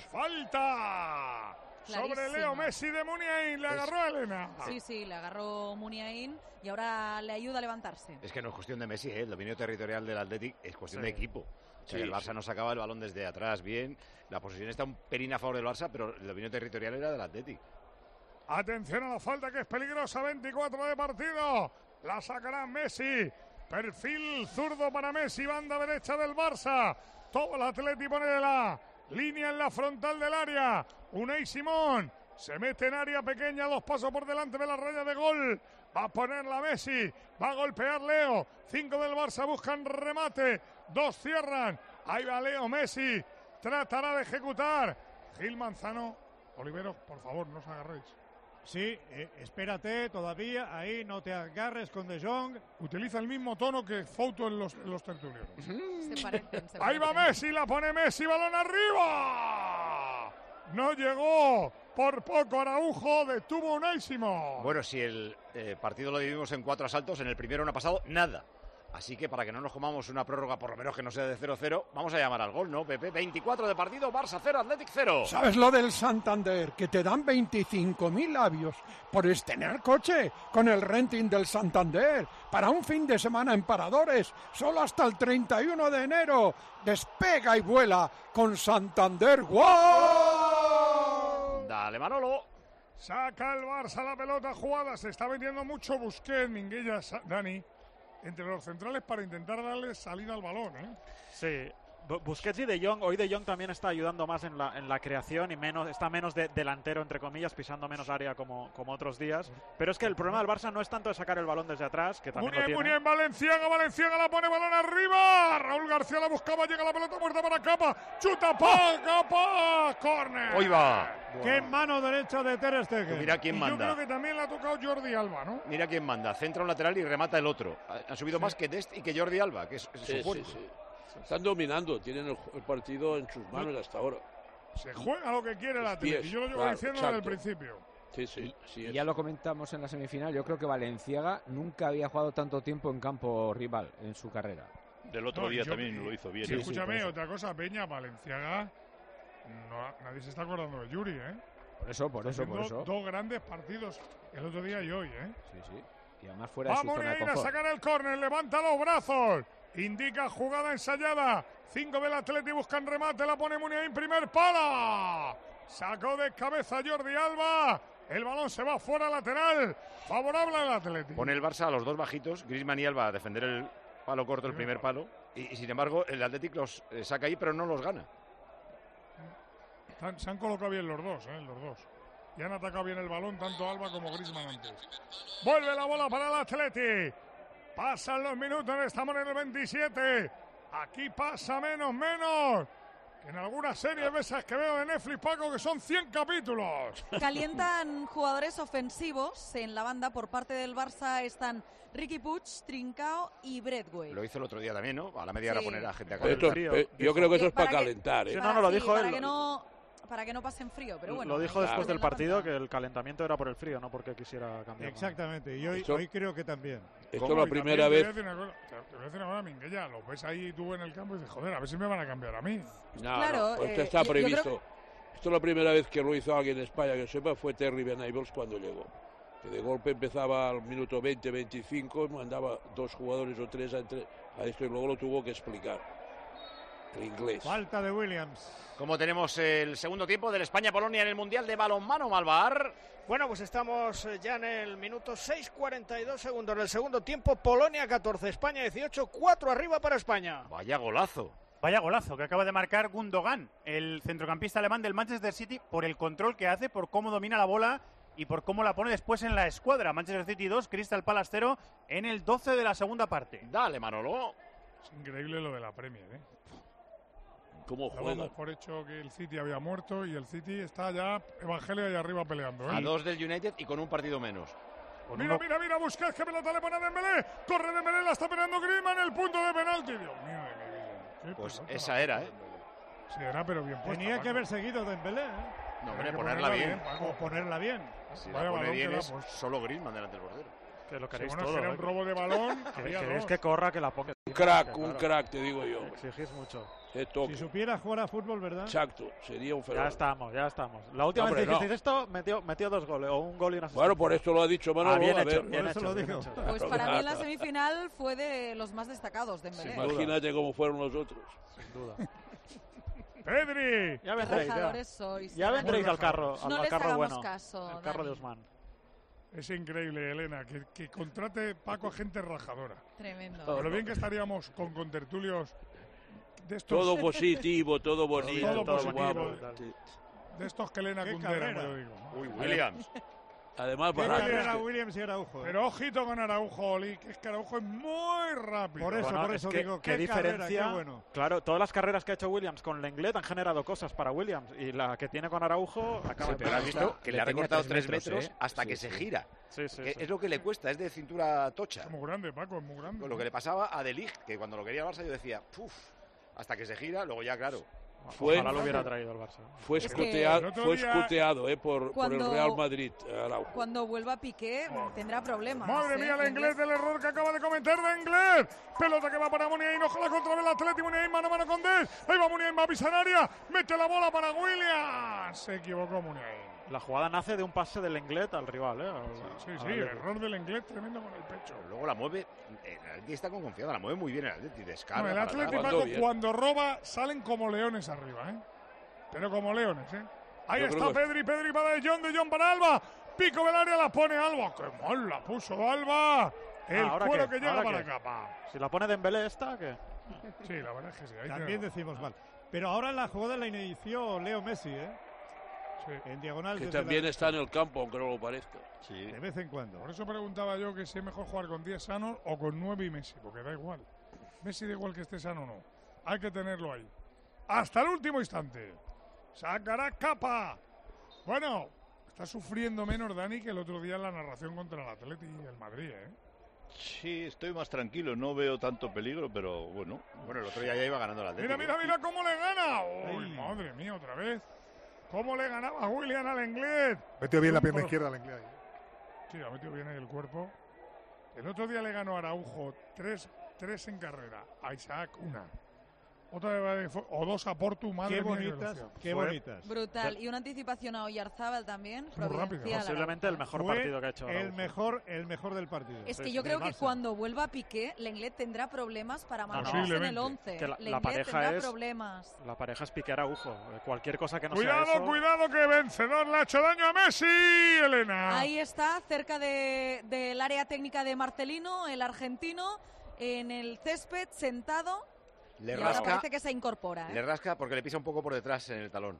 ¡Falta! Clarísima. Sobre Leo Messi de Muniain, le agarró a Elena. Sí, le agarró Muniain y ahora le ayuda a levantarse. Es que no es cuestión de Messi, el dominio territorial del Athletic es cuestión de equipo. O sea, el Barça no sacaba el balón desde atrás bien, la posesión está un pelín a favor del Barça, pero el dominio territorial era del Athletic. Atención a la falta, que es peligrosa, 24 de partido. La sacará Messi. Perfil zurdo para Messi, banda derecha del Barça. Todo el Atleti pone la línea en la frontal del área. Unai Simón se mete en área pequeña, 2 pasos por delante de la raya de gol. Va a ponerla Messi, va a golpear Leo. 5 del Barça buscan remate, 2 cierran. Ahí va Leo Messi, tratará de ejecutar. Gil Manzano, Oliveros, por favor, no os agarréis. Sí, espérate todavía, ahí no te agarres con De Jong. Utiliza el mismo tono que Fouto en los tertulianos. Se parecen. Ahí va Messi, la pone Messi, balón arriba. No llegó por poco Araujo, detuvo Unésimo. Bueno, si el partido lo dividimos en 4 asaltos, en el primero no ha pasado nada. Así que para que no nos comamos una prórroga, por lo menos que no sea de 0-0, vamos a llamar al gol, ¿no, Pepe? 24 de partido, Barça 0, Athletic 0. ¿Sabes lo del Santander? Que te dan 25.000 labios por estrenar coche con el renting del Santander para un fin de semana en Paradores, solo hasta el 31 de enero. Despega y vuela con Santander. ¡Wow! Dale, Manolo. Saca el Barça la pelota jugada, se está metiendo mucho Busquets, Minguella, Dani, entre los centrales para intentar darle salida al balón, ¿eh? Sí, Busquets y De Jong. Hoy De Jong también está ayudando más en la creación y está menos delantero, entre comillas, pisando menos área como otros días. Pero es que el problema del Barça no es tanto de sacar el balón desde atrás, que también lo tiene. Muy bien, Valenciaga la pone balón arriba. Raúl García la buscaba, llega la pelota muerta para Capa. Chuta, Capa, córner. Hoy va. Qué mano derecha de Ter Stegen. Pues mira quién manda. Yo creo que también le ha tocado Jordi Alba, ¿no? Mira quién manda. Centra un lateral y remata el otro. Han subido más que Dest y que Jordi Alba, que es su fuerte. Sí. Están dominando, tienen el partido en sus manos hasta ahora. Se juega lo que quiere el Atlético. Yo lo llevo diciendo desde el principio. Sí. Y ya lo comentamos en la semifinal. Yo creo que Valenciaga nunca había jugado tanto tiempo en campo rival en su carrera. Del otro día también lo hizo bien. Sí, escúchame, otra cosa, Peña, Valenciaga. Nadie se está acordando de Yuri, ¿eh? Por eso. Dos grandes partidos el otro día y hoy, ¿eh? Sí. Y además fuera de su zona de confort. Vamos a sacar el córner, levanta los brazos. Indica jugada ensayada. 5 del Atleti, buscan remate, la pone Muniain, primer pala. Sacó de cabeza Jordi Alba. El balón se va fuera lateral. Favorable al Atleti. Pone el Barça a los dos bajitos, Griezmann y Alba, a defender el palo corto, el primer palo. Y sin embargo, el Athletic los saca ahí, pero no los gana. Se han colocado bien los dos, los dos. Y han atacado bien el balón, tanto Alba como Griezmann antes. Vuelve la bola para el Atleti. Pasan los minutos, estamos en el 27. Aquí pasa menos. Que en algunas series esas que veo de Netflix, Paco, que son 100 capítulos. Calientan jugadores ofensivos en la banda. Por parte del Barça están Riqui Puig, Trincao y Braithwaite. Lo hizo el otro día también, ¿no? A la media hora poner a gente a yo creo que eso es para calentar, ¿eh? No, lo dijo él. Para que no pasen frío, pero bueno. Lo dijo después del partido, que el calentamiento era por el frío, no porque quisiera cambiar. Exactamente, y hoy creo que también. Esto es la primera vez. Te voy a decir una cosa, Minguella, lo ves ahí tú en el campo y dices, joder, a ver si me van a cambiar a mí. No, claro, esto está previsto. Esto es la primera vez que lo hizo alguien en España, que sepa, fue Terry Venables cuando llegó. Que de golpe empezaba al minuto 20-25, mandaba 2 jugadores o 3 a esto y luego lo tuvo que explicar. El inglés. Falta de Williams. Como tenemos el segundo tiempo del España-Polonia en el Mundial de Balonmano, Malvar. Bueno, pues estamos ya en el minuto 6:42 segundos del segundo tiempo. Polonia 14, España 18, 4 arriba para España. Vaya golazo que acaba de marcar Gundogan, el centrocampista alemán del Manchester City, por el control que hace, por cómo domina la bola y por cómo la pone después en la escuadra. Manchester City 2, Crystal Palace 0 en el 12 de la segunda parte. Dale, Manolo. Es increíble lo de la Premier, ¿eh? ¿Cómo juega? Dábamos por hecho que el City había muerto y el City está ya Evangelio ahí arriba peleando, ¿eh? A 2 del United y con un partido menos. Mira, Busquets, que pelota le pone a Dembélé. Corre Dembélé, la está peleando Griezmann en el punto de penalti. Dios mío de mi vida. Pues esa era, ¿eh? Sí, era, pero bien puesta. Tenía que haber seguido Dembélé, ¿eh? No, hombre, ponerla bien. O ponerla bien. Si la pone bien es solo Griezmann delante del portero. Que lo queréis todo, todo. Era un robo de balón. Queréis que corra, que la ponga. Un crack, te digo yo. Exigís mucho. Si supiera jugar a fútbol, ¿verdad? Exacto, sería un fenómeno. Ya estamos. La última vez que hicisteis esto, metió 2 goles, o un gol y una asistencia. Bueno, por esto lo ha dicho Manolo. Bien hecho, lo digo. Pues para mí en la semifinal fue de los más destacados, Dembélé. Imagínate cómo fueron los otros. Sin duda. Pedri. Ya vendréis. Ya vendréis al carro bueno. Caso, al carro de Usman. Es increíble, Elena, que contrate Paco a gente rajadora. Tremendo. Pero bien que estaríamos con contertulios de estos... Todo positivo, todo bonito. Todo positivo. De estos que Elena Cundera, me lo digo. Uy, Williams. Además, ¿Qué carrera Williams y Araujo? Pero ojito con Araujo, Oli, que es que Araujo es muy rápido. Por eso digo, qué diferencia. Qué bueno. Claro, todas las carreras que ha hecho Williams con Lenglet han generado cosas para Williams y la que tiene con Araujo acaba pero has visto que le ha recortado 3 metros hasta que se gira. Es lo que le cuesta, es de cintura tocha. Es muy grande, Paco, es muy grande. Lo que le pasaba a De Ligt, que cuando lo quería el Barça yo decía, hasta que se gira, luego ya claro. Ojalá lo hubiera traído el Barça. Fue escuteado por el Real Madrid. Araujo. Cuando vuelva Piqué tendrá problemas. Madre mía, el inglés del error que acaba de cometer de inglés. Pelota que va para Muniain, ojalá contra el Atlético. Muniain mano a mano con Des. Ahí va Muniain, va a pisar área. Mete la bola para Williams. Se equivocó Muniain. La jugada nace de un pase del Lenglet al rival, Sí, error del Lenglet tremendo con el pecho. Pero luego la mueve, el Atleti está con confianza, la mueve muy bien el Atleti, descarga. No, el Atleti, Paco, cuando roba salen como leones arriba, pero como leones, Ahí está Pedri para De Jong para Alba. Pico del área, la pone Alba. ¡Qué mal la puso Alba! El cuero que llega para capa. Si la pone Dembélé esta, ¿qué? Sí, la verdad es que sí. También decimos mal. Pero ahora la jugada la inició Leo Messi, Sí. En diagonal. Que también está en el campo, aunque no lo parezca. Sí. De vez en cuando. Por eso preguntaba yo que si es mejor jugar con 10 sanos o con 9 y Messi, porque da igual. Messi da igual que esté sano o no. Hay que tenerlo ahí. Hasta el último instante. Sacará capa. Bueno, está sufriendo menos Dani que el otro día en la narración contra el Atleti y el Madrid, Sí, estoy más tranquilo, no veo tanto peligro, pero bueno. Bueno, el otro día ya iba ganando el Atleti. Mira cómo le gana. Uy, madre mía, otra vez. ¿Cómo le ganaba William al Lenglet? Metió bien la pierna izquierda al Lenglet. Sí, ha metido bien ahí el cuerpo. El otro día le ganó a Araujo 3 en carrera. A Isaac 1. Otra vez o 2 a Portu, madre mía. Qué bonitas. Brutal. Y una anticipación a Oyarzábal también. Posiblemente el mejor partido que ha hecho Araujo. El mejor del partido. Es que yo creo que cuando vuelva Piqué, Lenglet tendrá problemas para mantenerse en el 11. Que la pareja es Piqué Araujo. Cualquier cosa que no sea eso. Cuidado, que vencedor le ha hecho daño a Messi, Elena. Ahí está, cerca del área técnica de Marcelino, el argentino, en el césped, sentado. Le rasca, ahora parece que se incorpora. Le rasca porque le pisa un poco por detrás en el talón.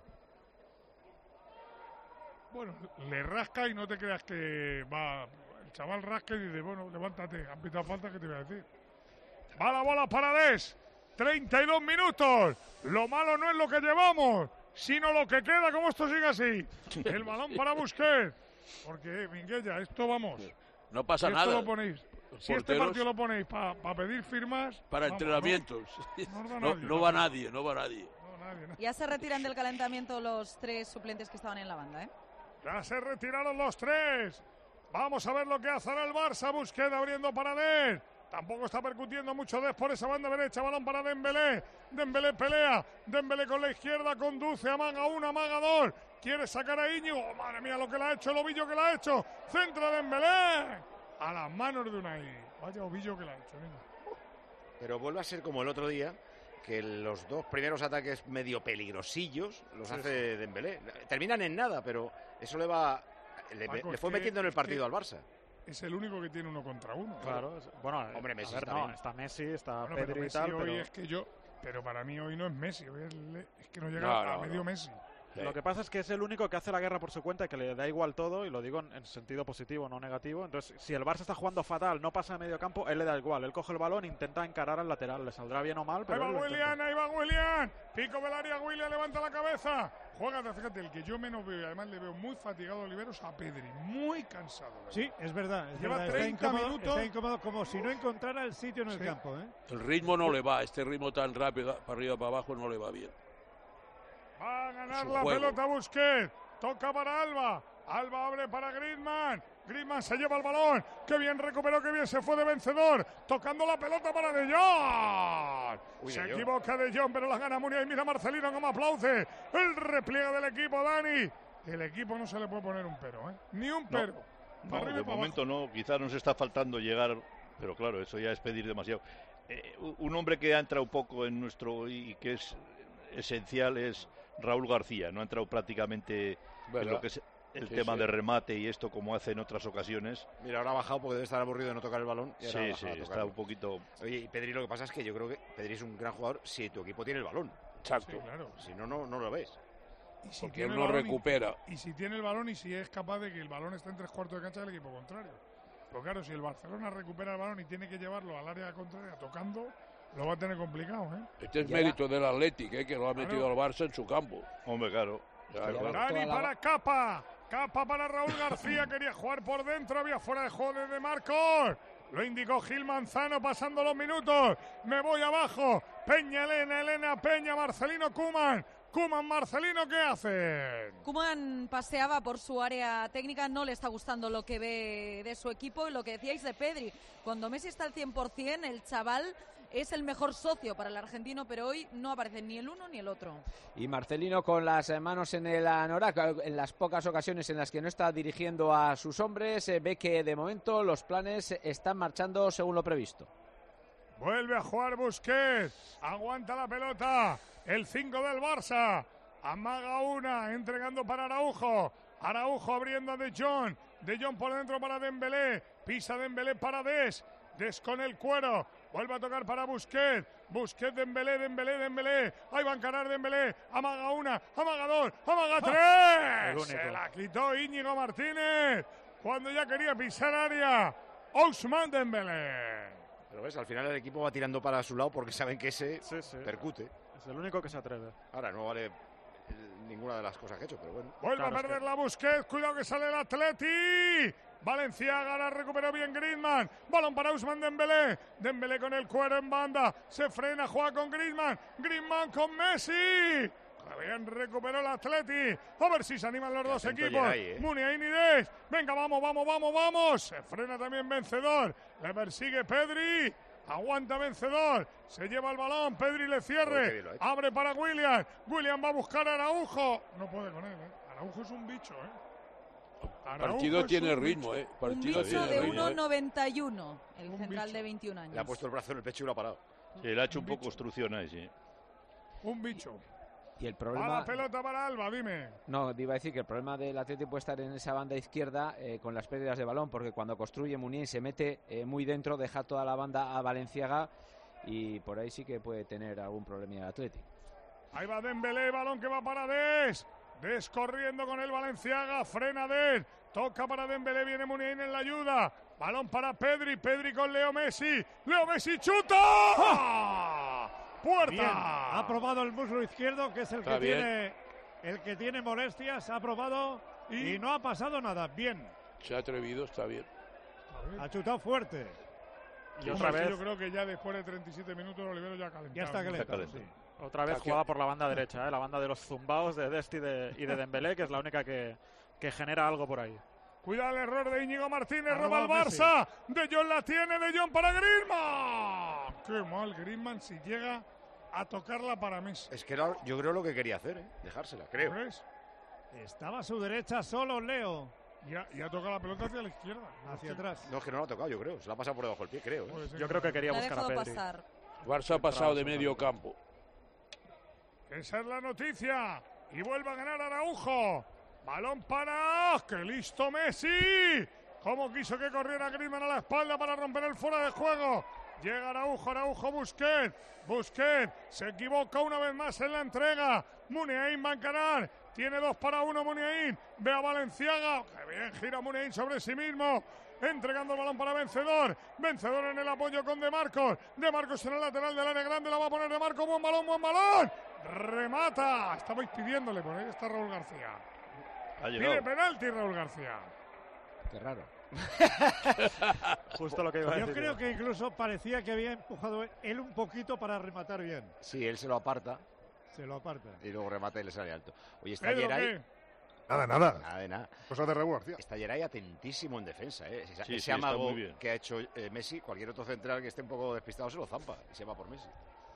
Bueno, le rasca y no te creas que va. El chaval rasca y dice, bueno, levántate, han pitado falta, que te voy a decir. Va la bola para Des. 32 minutos. Lo malo no es lo que llevamos, sino lo que queda, como esto sigue así. El balón para Busquets. Porque, Minguella, esto vamos. No pasa esto nada. Lo ponéis. Si este partido lo ponéis para pedir firmas... Para entrenamientos. No va nadie. Ya se retiran del calentamiento los 3 suplentes que estaban en la banda, Ya se retiraron los 3. Vamos a ver lo que hace el Barça. Busquets abriendo para Des. Tampoco está percutiendo mucho Des por esa banda derecha. Balón para Dembélé. Dembélé pelea. Dembélé con la izquierda conduce. Amaga 1, amaga 2. Quiere sacar a Íñigo. Oh, madre mía, lo que le ha hecho, el ovillo que le ha hecho. Centra Dembélé. A las manos de Unai. Vaya ovillo que le ha hecho, Pero vuelve a ser como el otro día, que los 2 primeros ataques medio peligrosillos los hace Dembélé. Terminan en nada, pero eso le fue metiendo en el partido al Barça. Es el único que tiene 1 contra 1. Claro. Bueno, hombre, Messi está Messi, está Pedri Pedri y tal. Hoy es que pero para mí hoy no es Messi, hoy es que no llega a medio Messi. Lo que pasa es que es el único que hace la guerra por su cuenta y que le da igual todo, y lo digo en sentido positivo, no negativo. Entonces, si el Barça está jugando fatal, no pasa a medio campo, él le da igual. Él coge el balón, intenta encarar al lateral, le saldrá bien o mal, pero ahí va William. Pico del área, William levanta la cabeza. Juega, fíjate, el que yo menos veo y además le veo muy fatigado a Oliveros, a Pedri, muy cansado. Sí, es verdad. Lleva 30 minutos. Está incómodo, como si no encontrara el sitio en el campo. El ritmo no le va, este ritmo tan rápido, para arriba, para abajo, no le va bien. Va a ganar la pelota Busquets. Toca para Alba. Alba abre para Griezmann. Griezmann se lleva el balón. Qué bien recuperó, qué bien se fue de vencedor. Tocando la pelota para De Jong. Se equivoca De Jong, pero la gana Muniain. Mira Marcelino como aplaude. El repliegue del equipo, Dani. El equipo no se le puede poner un pero, Ni un pero. No, de momento no. Quizás nos está faltando llegar, pero claro, eso ya es pedir demasiado. Un hombre que ha entrado un poco en nuestro y que es esencial es Raúl García. No ha entrado prácticamente en lo que es el tema de remate y esto, como hace en otras ocasiones. Mira, ahora ha bajado porque debe estar aburrido de no tocar el balón. Sí, está un poquito... Oye, y Pedri, lo que pasa es que yo creo que Pedri es un gran jugador si tu equipo tiene el balón. Exacto. Sí, claro. Si no, no lo ves. porque él no recupera. Y si tiene el balón y si es capaz de que el balón esté en 3/4 de cancha del equipo contrario. Pero claro, si el Barcelona recupera el balón y tiene que llevarlo al área contraria tocando, lo va a tener complicado, ¿eh? Este es mérito del Athletic, que lo ha metido al Barça en su campo. Hombre, claro. Dani para Capa. Capa para Raúl García. Quería jugar por dentro. Había fuera de juego de Marcos. Lo indicó Gil Manzano pasando los minutos. Me voy abajo. Peña, Elena, Peña, Marcelino, Koeman. Koeman, Marcelino, ¿qué hacen? Koeman paseaba por su área técnica, no le está gustando lo que ve de su equipo y lo que decíais de Pedri. Cuando Messi está al 100%, el chaval es el mejor socio para el argentino, pero hoy no aparecen ni el uno ni el otro. Y Marcelino con las manos en el anorak, en las pocas ocasiones en las que no está dirigiendo a sus hombres, ve que de momento los planes están marchando según lo previsto. Vuelve a jugar Busquets, aguanta la pelota, el 5 del Barça, amaga una, entregando para Araujo, Araujo abriendo a De Jong por dentro para Dembélé, pisa Dembélé para Des con el cuero, vuelve a tocar para Busquets, Dembélé, ahí va a encarar Dembélé, amaga una, amaga dos, amaga tres, se la quitó Íñigo Martínez, cuando ya quería pisar área, Ousmane Dembélé. Pero ves, al final el equipo va tirando para su lado porque saben que ese percute. Es el único que se atreve. Ahora no vale ninguna de las cosas que ha hecho, pero bueno. Vuelve a perder la Busquets, cuidado que sale el Atleti. Valenciaga la recuperó bien Griezmann. Balón para Ousmane Dembélé. Dembélé con el cuero en banda. Se frena, juega con Griezmann. Griezmann con Messi. Bien recuperó el Atleti. A ver si se animan los dos equipos. Muniain y Des. Venga, vamos. Se frena también Vencedor. Le persigue Pedri. Aguanta Vencedor. Se lleva el balón. Pedri le cierre. Abre para William. William va a buscar a Araujo. No puede con él, Araujo es un bicho, El partido tiene ritmo, Un bicho de 1,91. El central de 21 años. Le ha puesto el brazo en el pecho y lo ha parado. Sí, le ha hecho un poco obstrucción ahí, sí. Un bicho. Y el problema... la pelota para Alba, dime. No, iba a decir que el problema del Atlético puede estar en esa banda izquierda con las pérdidas de balón, porque cuando construye Muniain se mete muy dentro, deja toda la banda a Valenciaga y por ahí sí que puede tener algún problema el Atlético. Ahí va Dembélé, balón que va para Des. Des corriendo con el Valenciaga, frena Des. Toca para Dembélé, viene Muniain en la ayuda. Balón para Pedri, Pedri con Leo Messi. Leo Messi chuta. ¡Ah! ¡Puerta! Bien. Ha probado el muslo izquierdo, que es el que tiene molestias. Ha probado y no ha pasado nada. Bien. Se ha atrevido, está bien. Ha chutado fuerte. Y otra vez. Yo creo que ya después de 37 minutos Olivero ya calentado. Ya está calentado. Sí. Otra vez jugada por la banda derecha, la banda de los zumbaos de Desti y de Dembélé, que es la única que genera algo por ahí. Cuidado el error de Íñigo Martínez, roba el Barça. De Jong la tiene, De Jong para Griezmann. Qué mal Griezmann si llega a tocarla para Messi. Es que era, yo creo lo que quería hacer, dejársela, creo. ¿Ves? Estaba a su derecha solo Leo. Y ha tocado la pelota hacia la izquierda. Hacia atrás. No, es que no la ha tocado, yo creo. Se la ha pasado por debajo del pie, creo. Yo creo que quería buscar a Pedri. Barça ha pasado de medio campo. Esa es la noticia. Y vuelve a ganar Araujo. Balón para... ¡Qué listo Messi! ¿Cómo quiso que corriera Griezmann a la espalda para romper el fuera de juego? Llega Araujo, Busquets se equivoca una vez más en la entrega. Muniain va a encarar. Tiene 2 para 1 Muniain. Ve a Valenciaga. ¡Qué bien gira Muniain sobre sí mismo! Entregando el balón para Vencedor. Vencedor en el apoyo con De Marcos. De Marcos en el lateral del área grande. La va a poner De Marcos. Buen balón. Remata. Estabais pidiéndole. Por ahí está Raúl García. Pide penalti Raúl García. Qué raro. Justo lo que iba a decir. Yo creo que incluso parecía que había empujado él un poquito para rematar bien. Sí, él se lo aparta. Y luego remata y le sale alto. Oye, está Geray. Nada. Cosa de Raúl García. Está Geray atentísimo en defensa. Sí, ese amago que ha hecho Messi, cualquier otro central que esté un poco despistado se lo zampa y se va por Messi.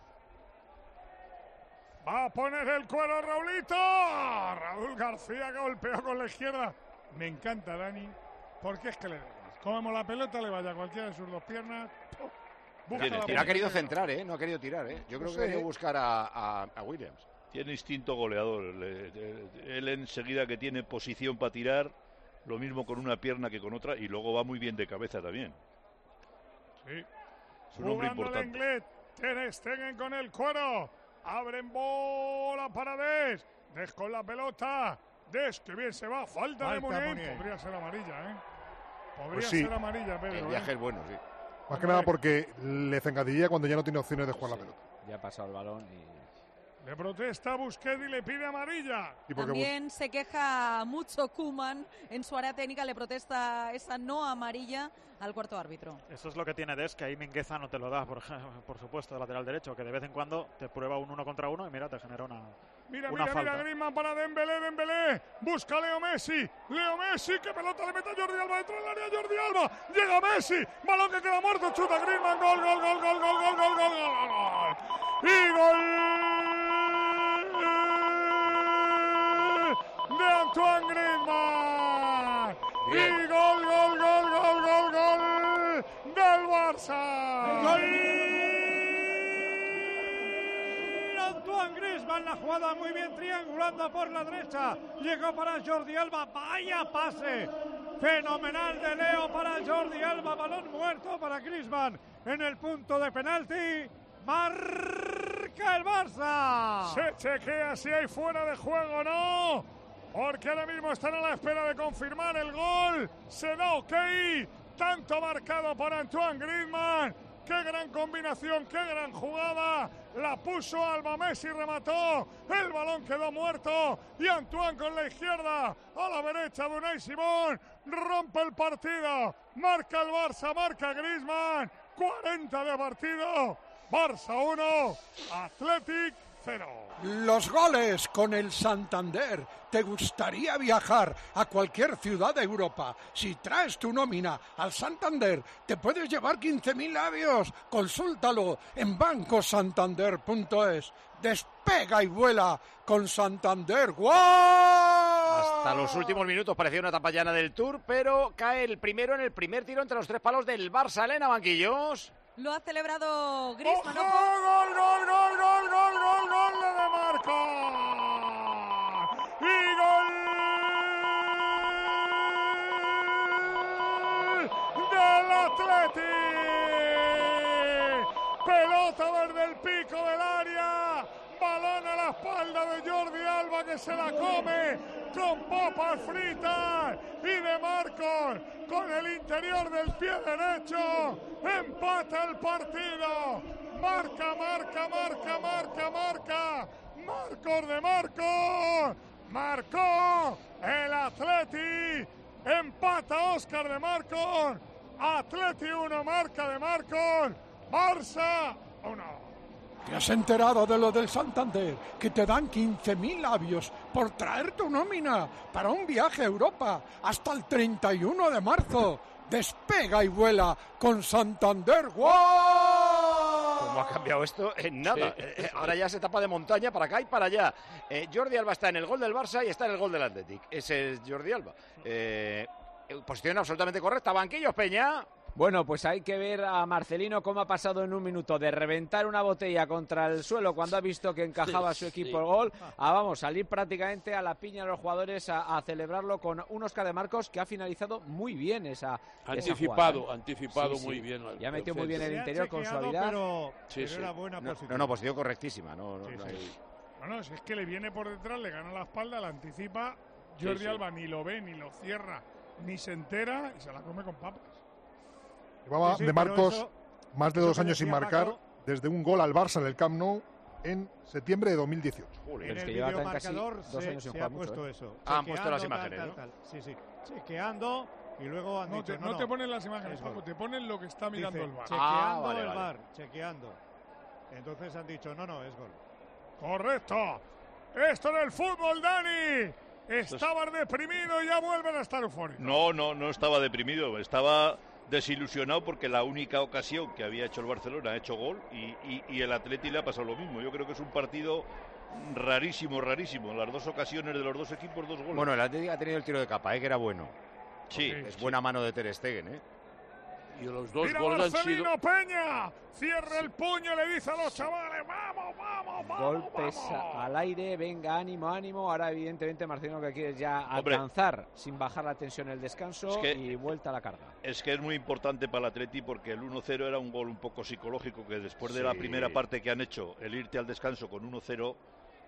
Va a poner el cuero Raulito. Raúl García golpeó con la izquierda. Me encanta Dani, porque es que le como la pelota le vaya a cualquiera de sus dos piernas. No ha querido centrar, no ha querido tirar. Yo creo que ha querido buscar a Williams. Tiene instinto goleador. Él enseguida que tiene posición para tirar, lo mismo con una pierna que con otra, y luego va muy bien de cabeza también. Sí. Es un hombre importante. Ter Stegen con el cuero. Abren bola para Des. Des con la pelota. Des, que bien se va. Falta de Muniain. Podría ser amarilla, ¿eh? Podría ser amarilla, Pedro. El viaje es bueno, sí. Más que nada porque le cengadilla cuando ya no tiene opciones de jugar la pelota. Ya ha pasado el balón y... Le protesta Busquets y le pide amarilla. También se queja mucho Koeman en su área técnica, le protesta esa no amarilla al cuarto árbitro. Eso es lo que tiene Des, que ahí Mingueza no te lo da, por supuesto, de lateral derecho, que de vez en cuando te prueba un 1 contra 1 y mira, te genera una falta. Mira, Griezmann para Dembélé, busca Leo Messi, que pelota le mete a Jordi Alba dentro del área, Jordi Alba, llega Messi, balón que queda muerto, chuta Griezmann, gol, y gol de Antoine Griezmann, y gol del Barça. Antoine Griezmann, la jugada muy bien triangulando por la derecha, llegó para Jordi Alba, vaya pase fenomenal de Leo para Jordi Alba, balón muerto para Griezmann en el punto de penalti, marca el Barça. Se chequea si hay fuera de juego o no, porque ahora mismo están a la espera de confirmar el gol. Se da ok, tanto marcado por Antoine Griezmann. ¡Qué gran combinación, qué gran jugada! La puso Alba, Messi remató, el balón quedó muerto y Antoine con la izquierda, a la derecha de Unai Simón, rompe el partido, marca el Barça, marca Griezmann, 40 de partido, Barça 1, Athletic 0. Los goles con el Santander. ¿Te gustaría viajar a cualquier ciudad de Europa? Si traes tu nómina al Santander, te puedes llevar 15.000 labios. Consúltalo en bancosantander.es. Despega y vuela con Santander. ¡Wow! Hasta los últimos minutos parecía una etapa llana del Tour, pero cae el primero en el primer tiro entre los tres palos del Barça. Elena Banquillos. Lo ha celebrado Griezmann. ¡Gol de Marco! ¡Y gol del Atleti! Pelota desde el pico del área. Balón a la espalda de Jordi Alba, que se la come con papas fritas, y de Marcos con el interior del pie derecho empata el partido. Marcos de Marcos, marcó el Atleti, empata Óscar de Marcos, Atleti 1, marca de Marcos, Barça 1. ¿Te has enterado de lo del Santander? Que te dan 15.000 labios por traer tu nómina para un viaje a Europa hasta el 31 de marzo. Despega y vuela con Santander. ¡Wow! ¿Cómo ha cambiado esto? En nada. Sí. Ahora ya se tapa de montaña para acá y para allá. Jordi Alba está en el gol del Barça y está en el gol del Athletic. Ese es Jordi Alba. Posición absolutamente correcta. Banquillos, Peña. Bueno, pues hay que ver a Marcelino cómo ha pasado en un minuto de reventar una botella contra el suelo cuando ha visto que encajaba su equipo el gol, a salir prácticamente a la piña de los jugadores a celebrarlo con un Óscar de Marcos que ha finalizado muy bien esa jugada. Anticipado muy bien. Ya metió muy bien el interior con suavidad. Pero era buena posición. No, posición correctísima. No, si es que le viene por detrás, le gana la espalda, la anticipa, Jordi Alba ni lo ve, ni lo cierra, ni se entera y se la come con papas. Llevaba de Marcos más de 2 años sin marcar, desde un gol al Barça en el Camp Nou en septiembre de 2018. En el videomarcador se ha puesto eso. Han puesto las imágenes, ¿no? Sí. Chequeando y luego han dicho... No te ponen las imágenes, Paco, te ponen lo que está mirando el VAR. Chequeando el VAR, chequeando. Entonces han dicho, no, es gol. Correcto. Esto en el fútbol, Dani. Estabas deprimido y ya vuelven a estar eufóricos. No estaba deprimido, estaba desilusionado porque la única ocasión que había hecho el Barcelona ha hecho gol y el Atleti le ha pasado lo mismo. Yo creo que es un partido rarísimo. Las dos ocasiones de los dos equipos, 2 goles. Bueno, el Atleti ha tenido el tiro de capa, que era bueno. Sí. Es buena mano de Ter Stegen, Y los dos Mira goles Marcelino han sido... Peña, cierra el puño, le dice a los chavales, vamos. Golpes al aire, venga, ánimo. Ahora evidentemente Marcelino que quiere ya alcanzar sin bajar la tensión el descanso y vuelta a la carga. Es que es muy importante para el Atleti porque el 1-0 era un gol un poco psicológico que después de la primera parte que han hecho, el irte al descanso con 1-0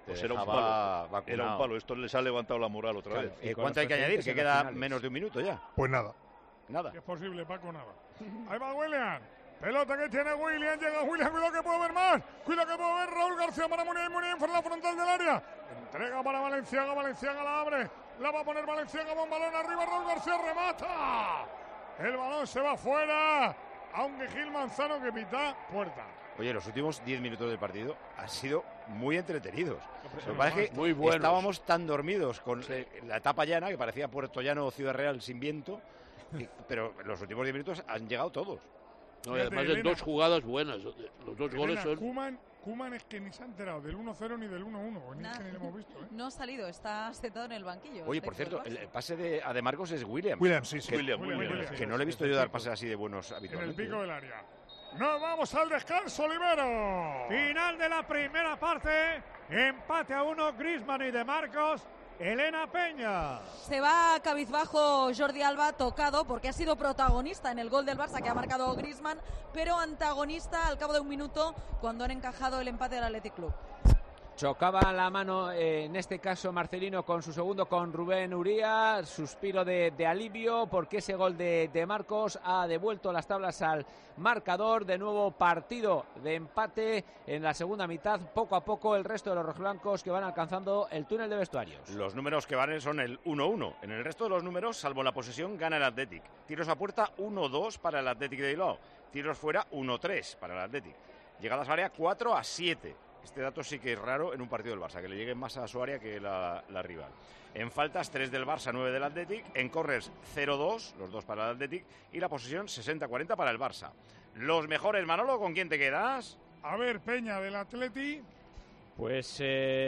Pues era un palo. Era un palo. Esto les ha levantado la moral otra vez. ¿Cuánto hay que añadir? Que queda menos de un minuto ya. Pues nada. Nada. Es posible, Paco, nada. Ahí va William. Pelota que tiene William, llega William, cuidado que puede ver más. Cuidado que puede ver Raúl García para Muniain, Muniain por la frontal del área. Entrega para Valenciaga, Valenciaga la abre. La va a poner Valenciaga, buen balón arriba, Raúl García remata. El balón se va fuera, aunque Gil Manzano que pita puerta. Oye, los últimos 10 minutos del partido han sido muy entretenidos. Lo que pasa es que muy buenos. Estábamos tan dormidos con la etapa llana, que parecía Puerto Llano o Ciudad Real sin viento, pero los últimos 10 minutos han llegado todos. No, además en dos jugadas buenas. Los dos goles son... Koeman es que ni se ha enterado del 1-0 ni del 1-1. Ni es que ni lo hemos visto. No ha salido, está sentado en el banquillo. Oye, por cierto, el pase de Marcos es William. William, sí. William. Que no le he visto yo dar pases así de buenos habitualmente. En el pico del área. Nos vamos al descanso, Olivero. Final de la primera parte. Empate a 1, Griezmann y De Marcos. Elena Peña. Se va cabizbajo Jordi Alba, tocado porque ha sido protagonista en el gol del Barça que ha marcado Griezmann, pero antagonista al cabo de un minuto cuando han encajado el empate del Athletic Club. Chocaba la mano, en este caso Marcelino con su segundo, con Rubén Uría. Suspiro de alivio porque ese gol de Marcos ha devuelto las tablas al marcador. De nuevo partido de empate en la segunda mitad. Poco a poco el resto de los rojiblancos que van alcanzando el túnel de vestuarios. Los números que valen son el 1-1. En el resto de los números, salvo la posesión, gana el Athletic. Tiros a puerta 1-2 para el Athletic de Bilbao. Tiros fuera 1-3 para el Athletic. Llegadas al área 4-7. Este dato sí que es raro en un partido del Barça, que le lleguen más a su área que la rival. En faltas, 3 del Barça, 9 del Athletic. En corners, 0-2, los 2 para el Athletic. Y la posesión, 60-40 para el Barça. Los mejores, Manolo, ¿con quién te quedas? A ver, Peña, del Atleti. Pues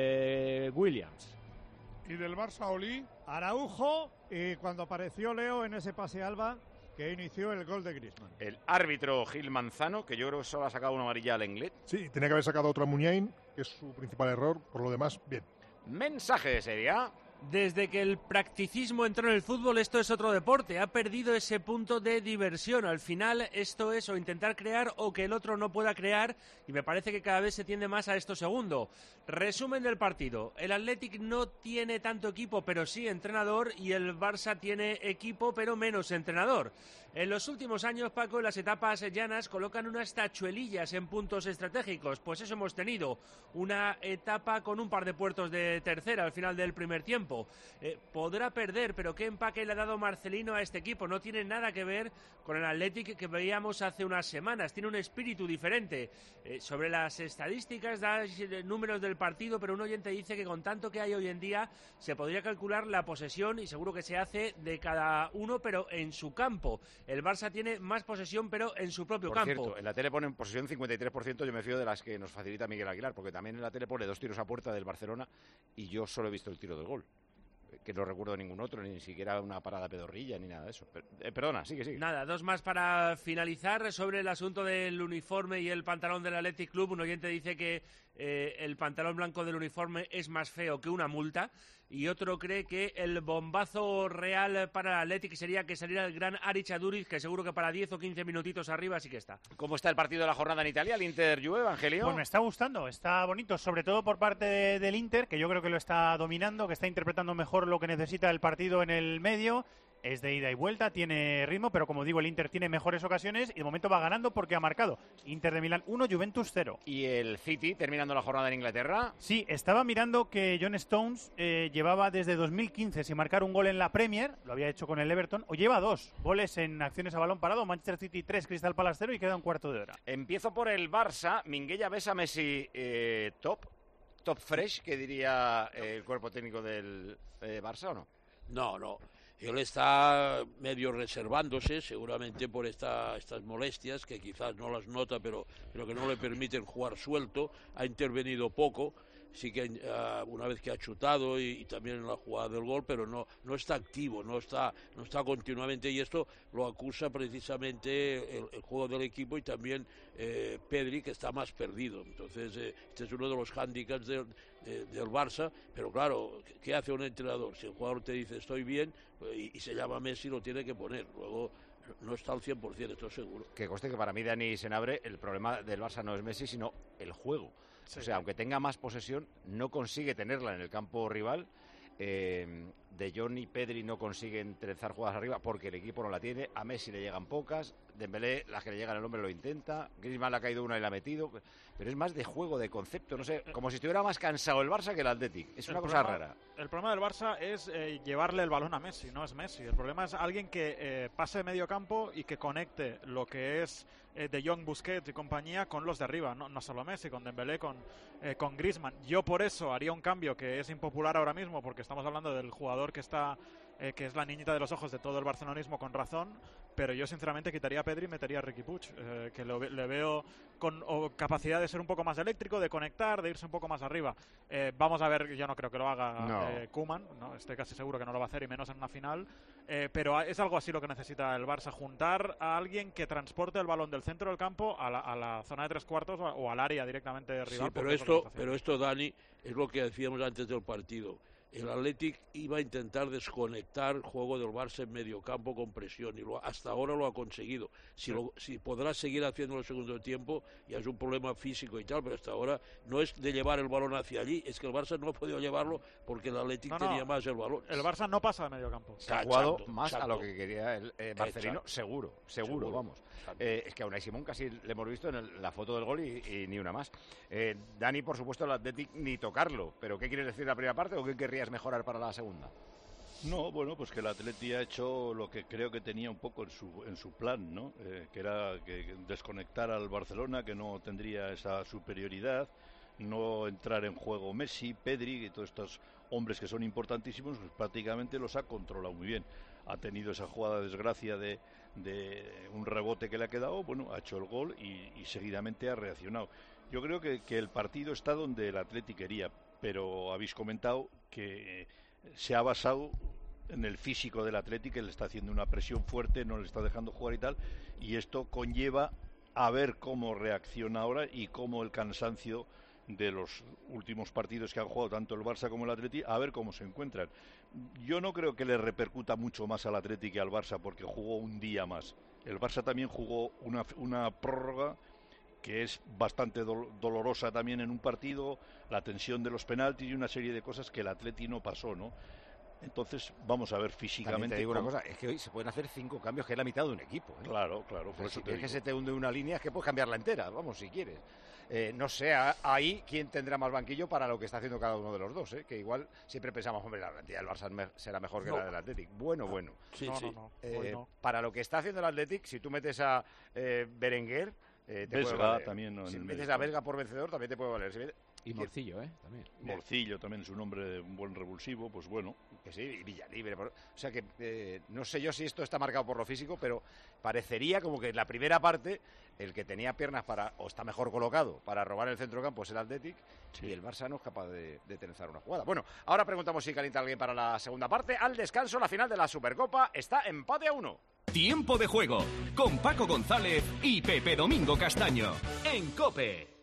Williams. ¿Y del Barça, Oli? Araujo, y cuando apareció Leo en ese pase Alba, que inició el gol de Griezmann. El árbitro Gil Manzano, que yo creo que solo ha sacado una amarilla al Englet. Sí, tenía que haber sacado otro a Muniain, que es su principal error. Por lo demás, bien. Mensaje de Serie A. Desde que el practicismo entró en el fútbol, esto es otro deporte. Ha perdido ese punto de diversión. Al final, esto es o intentar crear o que el otro no pueda crear. Y me parece que cada vez se tiende más a esto segundo. Resumen del partido. El Athletic no tiene tanto equipo, pero sí entrenador. Y el Barça tiene equipo, pero menos entrenador. En los últimos años, Paco, en las etapas llanas colocan unas tachuelillas en puntos estratégicos. Pues eso hemos tenido. Una etapa con un par de puertos de tercera al final del primer tiempo. Podrá perder, pero qué empaque le ha dado Marcelino a este equipo. No tiene nada que ver con el Athletic que veíamos hace unas semanas. Tiene un espíritu diferente. Sobre las estadísticas, da números del partido, pero un oyente dice que con tanto que hay hoy en día se podría calcular la posesión, y seguro que se hace, de cada uno, pero en su campo. El Barça tiene más posesión, pero en su propio campo. Por cierto, en la tele ponen posesión 53%, yo me fío de las que nos facilita Miguel Aguilar, porque también en la tele pone 2 tiros a puerta del Barcelona y yo solo he visto el tiro del gol, que no recuerdo ningún otro, ni siquiera una parada pedorrilla, ni nada de eso. Perdona, sigue. Nada, 2 más para finalizar sobre el asunto del uniforme y el pantalón del Athletic Club. Un oyente dice que el pantalón blanco del uniforme es más feo que una multa, y otro cree que el bombazo real para el Athletic sería que saliera el gran Aritz Aduriz, que seguro que para 10 o 15 minutitos arriba sí que está. ¿Cómo está el partido de la jornada en Italia, el Inter-Juve, Evangelio? Pues me está gustando, está bonito, sobre todo por parte del Inter, que yo creo que lo está dominando, que está interpretando mejor lo que necesita el partido en el medio. Es de ida y vuelta, tiene ritmo, pero como digo, el Inter tiene mejores ocasiones y de momento va ganando porque ha marcado. Inter de Milán 1, Juventus 0. ¿Y el City terminando la jornada en Inglaterra? Sí, estaba mirando que John Stones llevaba desde 2015 sin marcar un gol en la Premier, lo había hecho con el Everton, o lleva 2 goles en acciones a balón parado. Manchester City 3, Crystal Palace 0, y queda un cuarto de hora. Empiezo por el Barça. Minguella, ¿ves a Messi top fresh, que diría el cuerpo técnico del Barça, o no? No. Él está medio reservándose, seguramente por estas molestias, que quizás no las nota, pero que no le permiten jugar suelto. Ha intervenido poco, sí que una vez que ha chutado y también en la jugada del gol, pero no está activo, no está continuamente, y esto lo acusa precisamente el juego del equipo y también Pedri, que está más perdido. Entonces este es uno de los hándicaps del Barça, pero claro, ¿qué hace un entrenador? Si el jugador te dice estoy bien y se llama Messi, lo tiene que poner. Luego no está al 100%, esto seguro. Que conste que para mí, Dani Senabre, el problema del Barça no es Messi, sino el juego. O sea, aunque tenga más posesión, no consigue tenerla en el campo rival. De Jong y Pedri no consiguen trenzar jugadas arriba porque el equipo no la tiene. A Messi le llegan pocas. Dembélé, las que le llegan el hombre lo intenta. Griezmann le ha caído una y la ha metido. Pero es más de juego, de concepto, no sé, como si estuviera más cansado el Barça que el Athletic. Es una cosa rara. El problema del Barça es llevarle el balón a Messi, no es Messi. El problema es alguien que pase de medio campo y que conecte lo que es De Jong, Busquets y compañía con los de arriba, no solo Messi, con Dembélé, con Griezmann. Yo por eso haría un cambio que es impopular ahora mismo, porque estamos hablando del jugador que está que es la niñita de los ojos de todo el barcelonismo, con razón, pero yo sinceramente quitaría a Pedri y metería a Riqui Puig, que le veo con capacidad de ser un poco más eléctrico, de conectar, de irse un poco más arriba. Vamos a ver, yo no creo que lo haga Koeman, no, estoy casi seguro que no lo va a hacer, y menos en una final, pero es algo así lo que necesita el Barça, juntar a alguien que transporte el balón del centro del campo a la zona de tres cuartos o al área directamente rival. Sí, pero esto, Dani, es lo que decíamos antes del partido. El Athletic iba a intentar desconectar el juego del Barça en medio campo con presión y hasta ahora lo ha conseguido. Si podrá seguir haciendo el segundo tiempo, ya es un problema físico y tal, pero hasta ahora no es de llevar el balón hacia allí, es que el Barça no ha podido llevarlo porque el Athletic tenía más el balón. El Barça no pasa de medio campo. Se ha jugado más a lo que quería el Marcelino, seguro, vamos. Es que a Unai Simón casi le hemos visto en la foto del gol y ni una más. Dani, por supuesto, el Athletic ni tocarlo, pero ¿qué quieres decir de la primera parte o qué querrías mejorar para la segunda? No, bueno, pues que el Atleti ha hecho lo que creo que tenía un poco en su plan, ¿no? Que era que desconectar al Barcelona, que no tendría esa superioridad, no entrar en juego Messi, Pedri y todos estos hombres que son importantísimos, pues prácticamente los ha controlado muy bien. Ha tenido esa jugada de desgracia de un rebote que le ha quedado, bueno, ha hecho el gol y seguidamente ha reaccionado. Yo creo que el partido está donde el Atleti quería, pero habéis comentado que se ha basado en el físico del Atleti, que le está haciendo una presión fuerte, no le está dejando jugar y tal, y esto conlleva a ver cómo reacciona ahora y cómo el cansancio de los últimos partidos que han jugado tanto el Barça como el Atleti, a ver cómo se encuentran. Yo no creo que le repercuta mucho más al Atleti que al Barça, porque jugó un día más. El Barça también jugó una prórroga que es bastante dolorosa también en un partido, la tensión de los penaltis y una serie de cosas que el Atleti no pasó, ¿no? Entonces, vamos a ver físicamente. También te digo una cosa, es que hoy se pueden hacer 5 cambios, que es la mitad de un equipo, ¿eh? Claro, por eso te digo. Es que se te hunde una línea, es que puedes cambiarla entera, vamos, si quieres. No sé ahí quién tendrá más banquillo para lo que está haciendo cada uno de los dos, que igual siempre pensamos, hombre, la plantilla del Barça será mejor que la del Athletic. Bueno. Sí. Para lo que está haciendo el Athletic, si tú metes a Berenguer, Vesga también, ¿no? Si metes a Vesga por vencedor, también te puede valer. Y Morcillo, también. Morcillo también es un hombre, un buen revulsivo, pues bueno. Que sí, y Villalibre. O sea que no sé yo si esto está marcado por lo físico, pero parecería como que en la primera parte el que tenía piernas o está mejor colocado para robar el centrocampo es el Athletic, y el Barça no es capaz de trenzar una jugada. Bueno, ahora preguntamos si calienta alguien para la segunda parte. Al descanso, la final de la Supercopa está empate a 1. Tiempo de juego con Paco González y Pepe Domingo Castaño en COPE.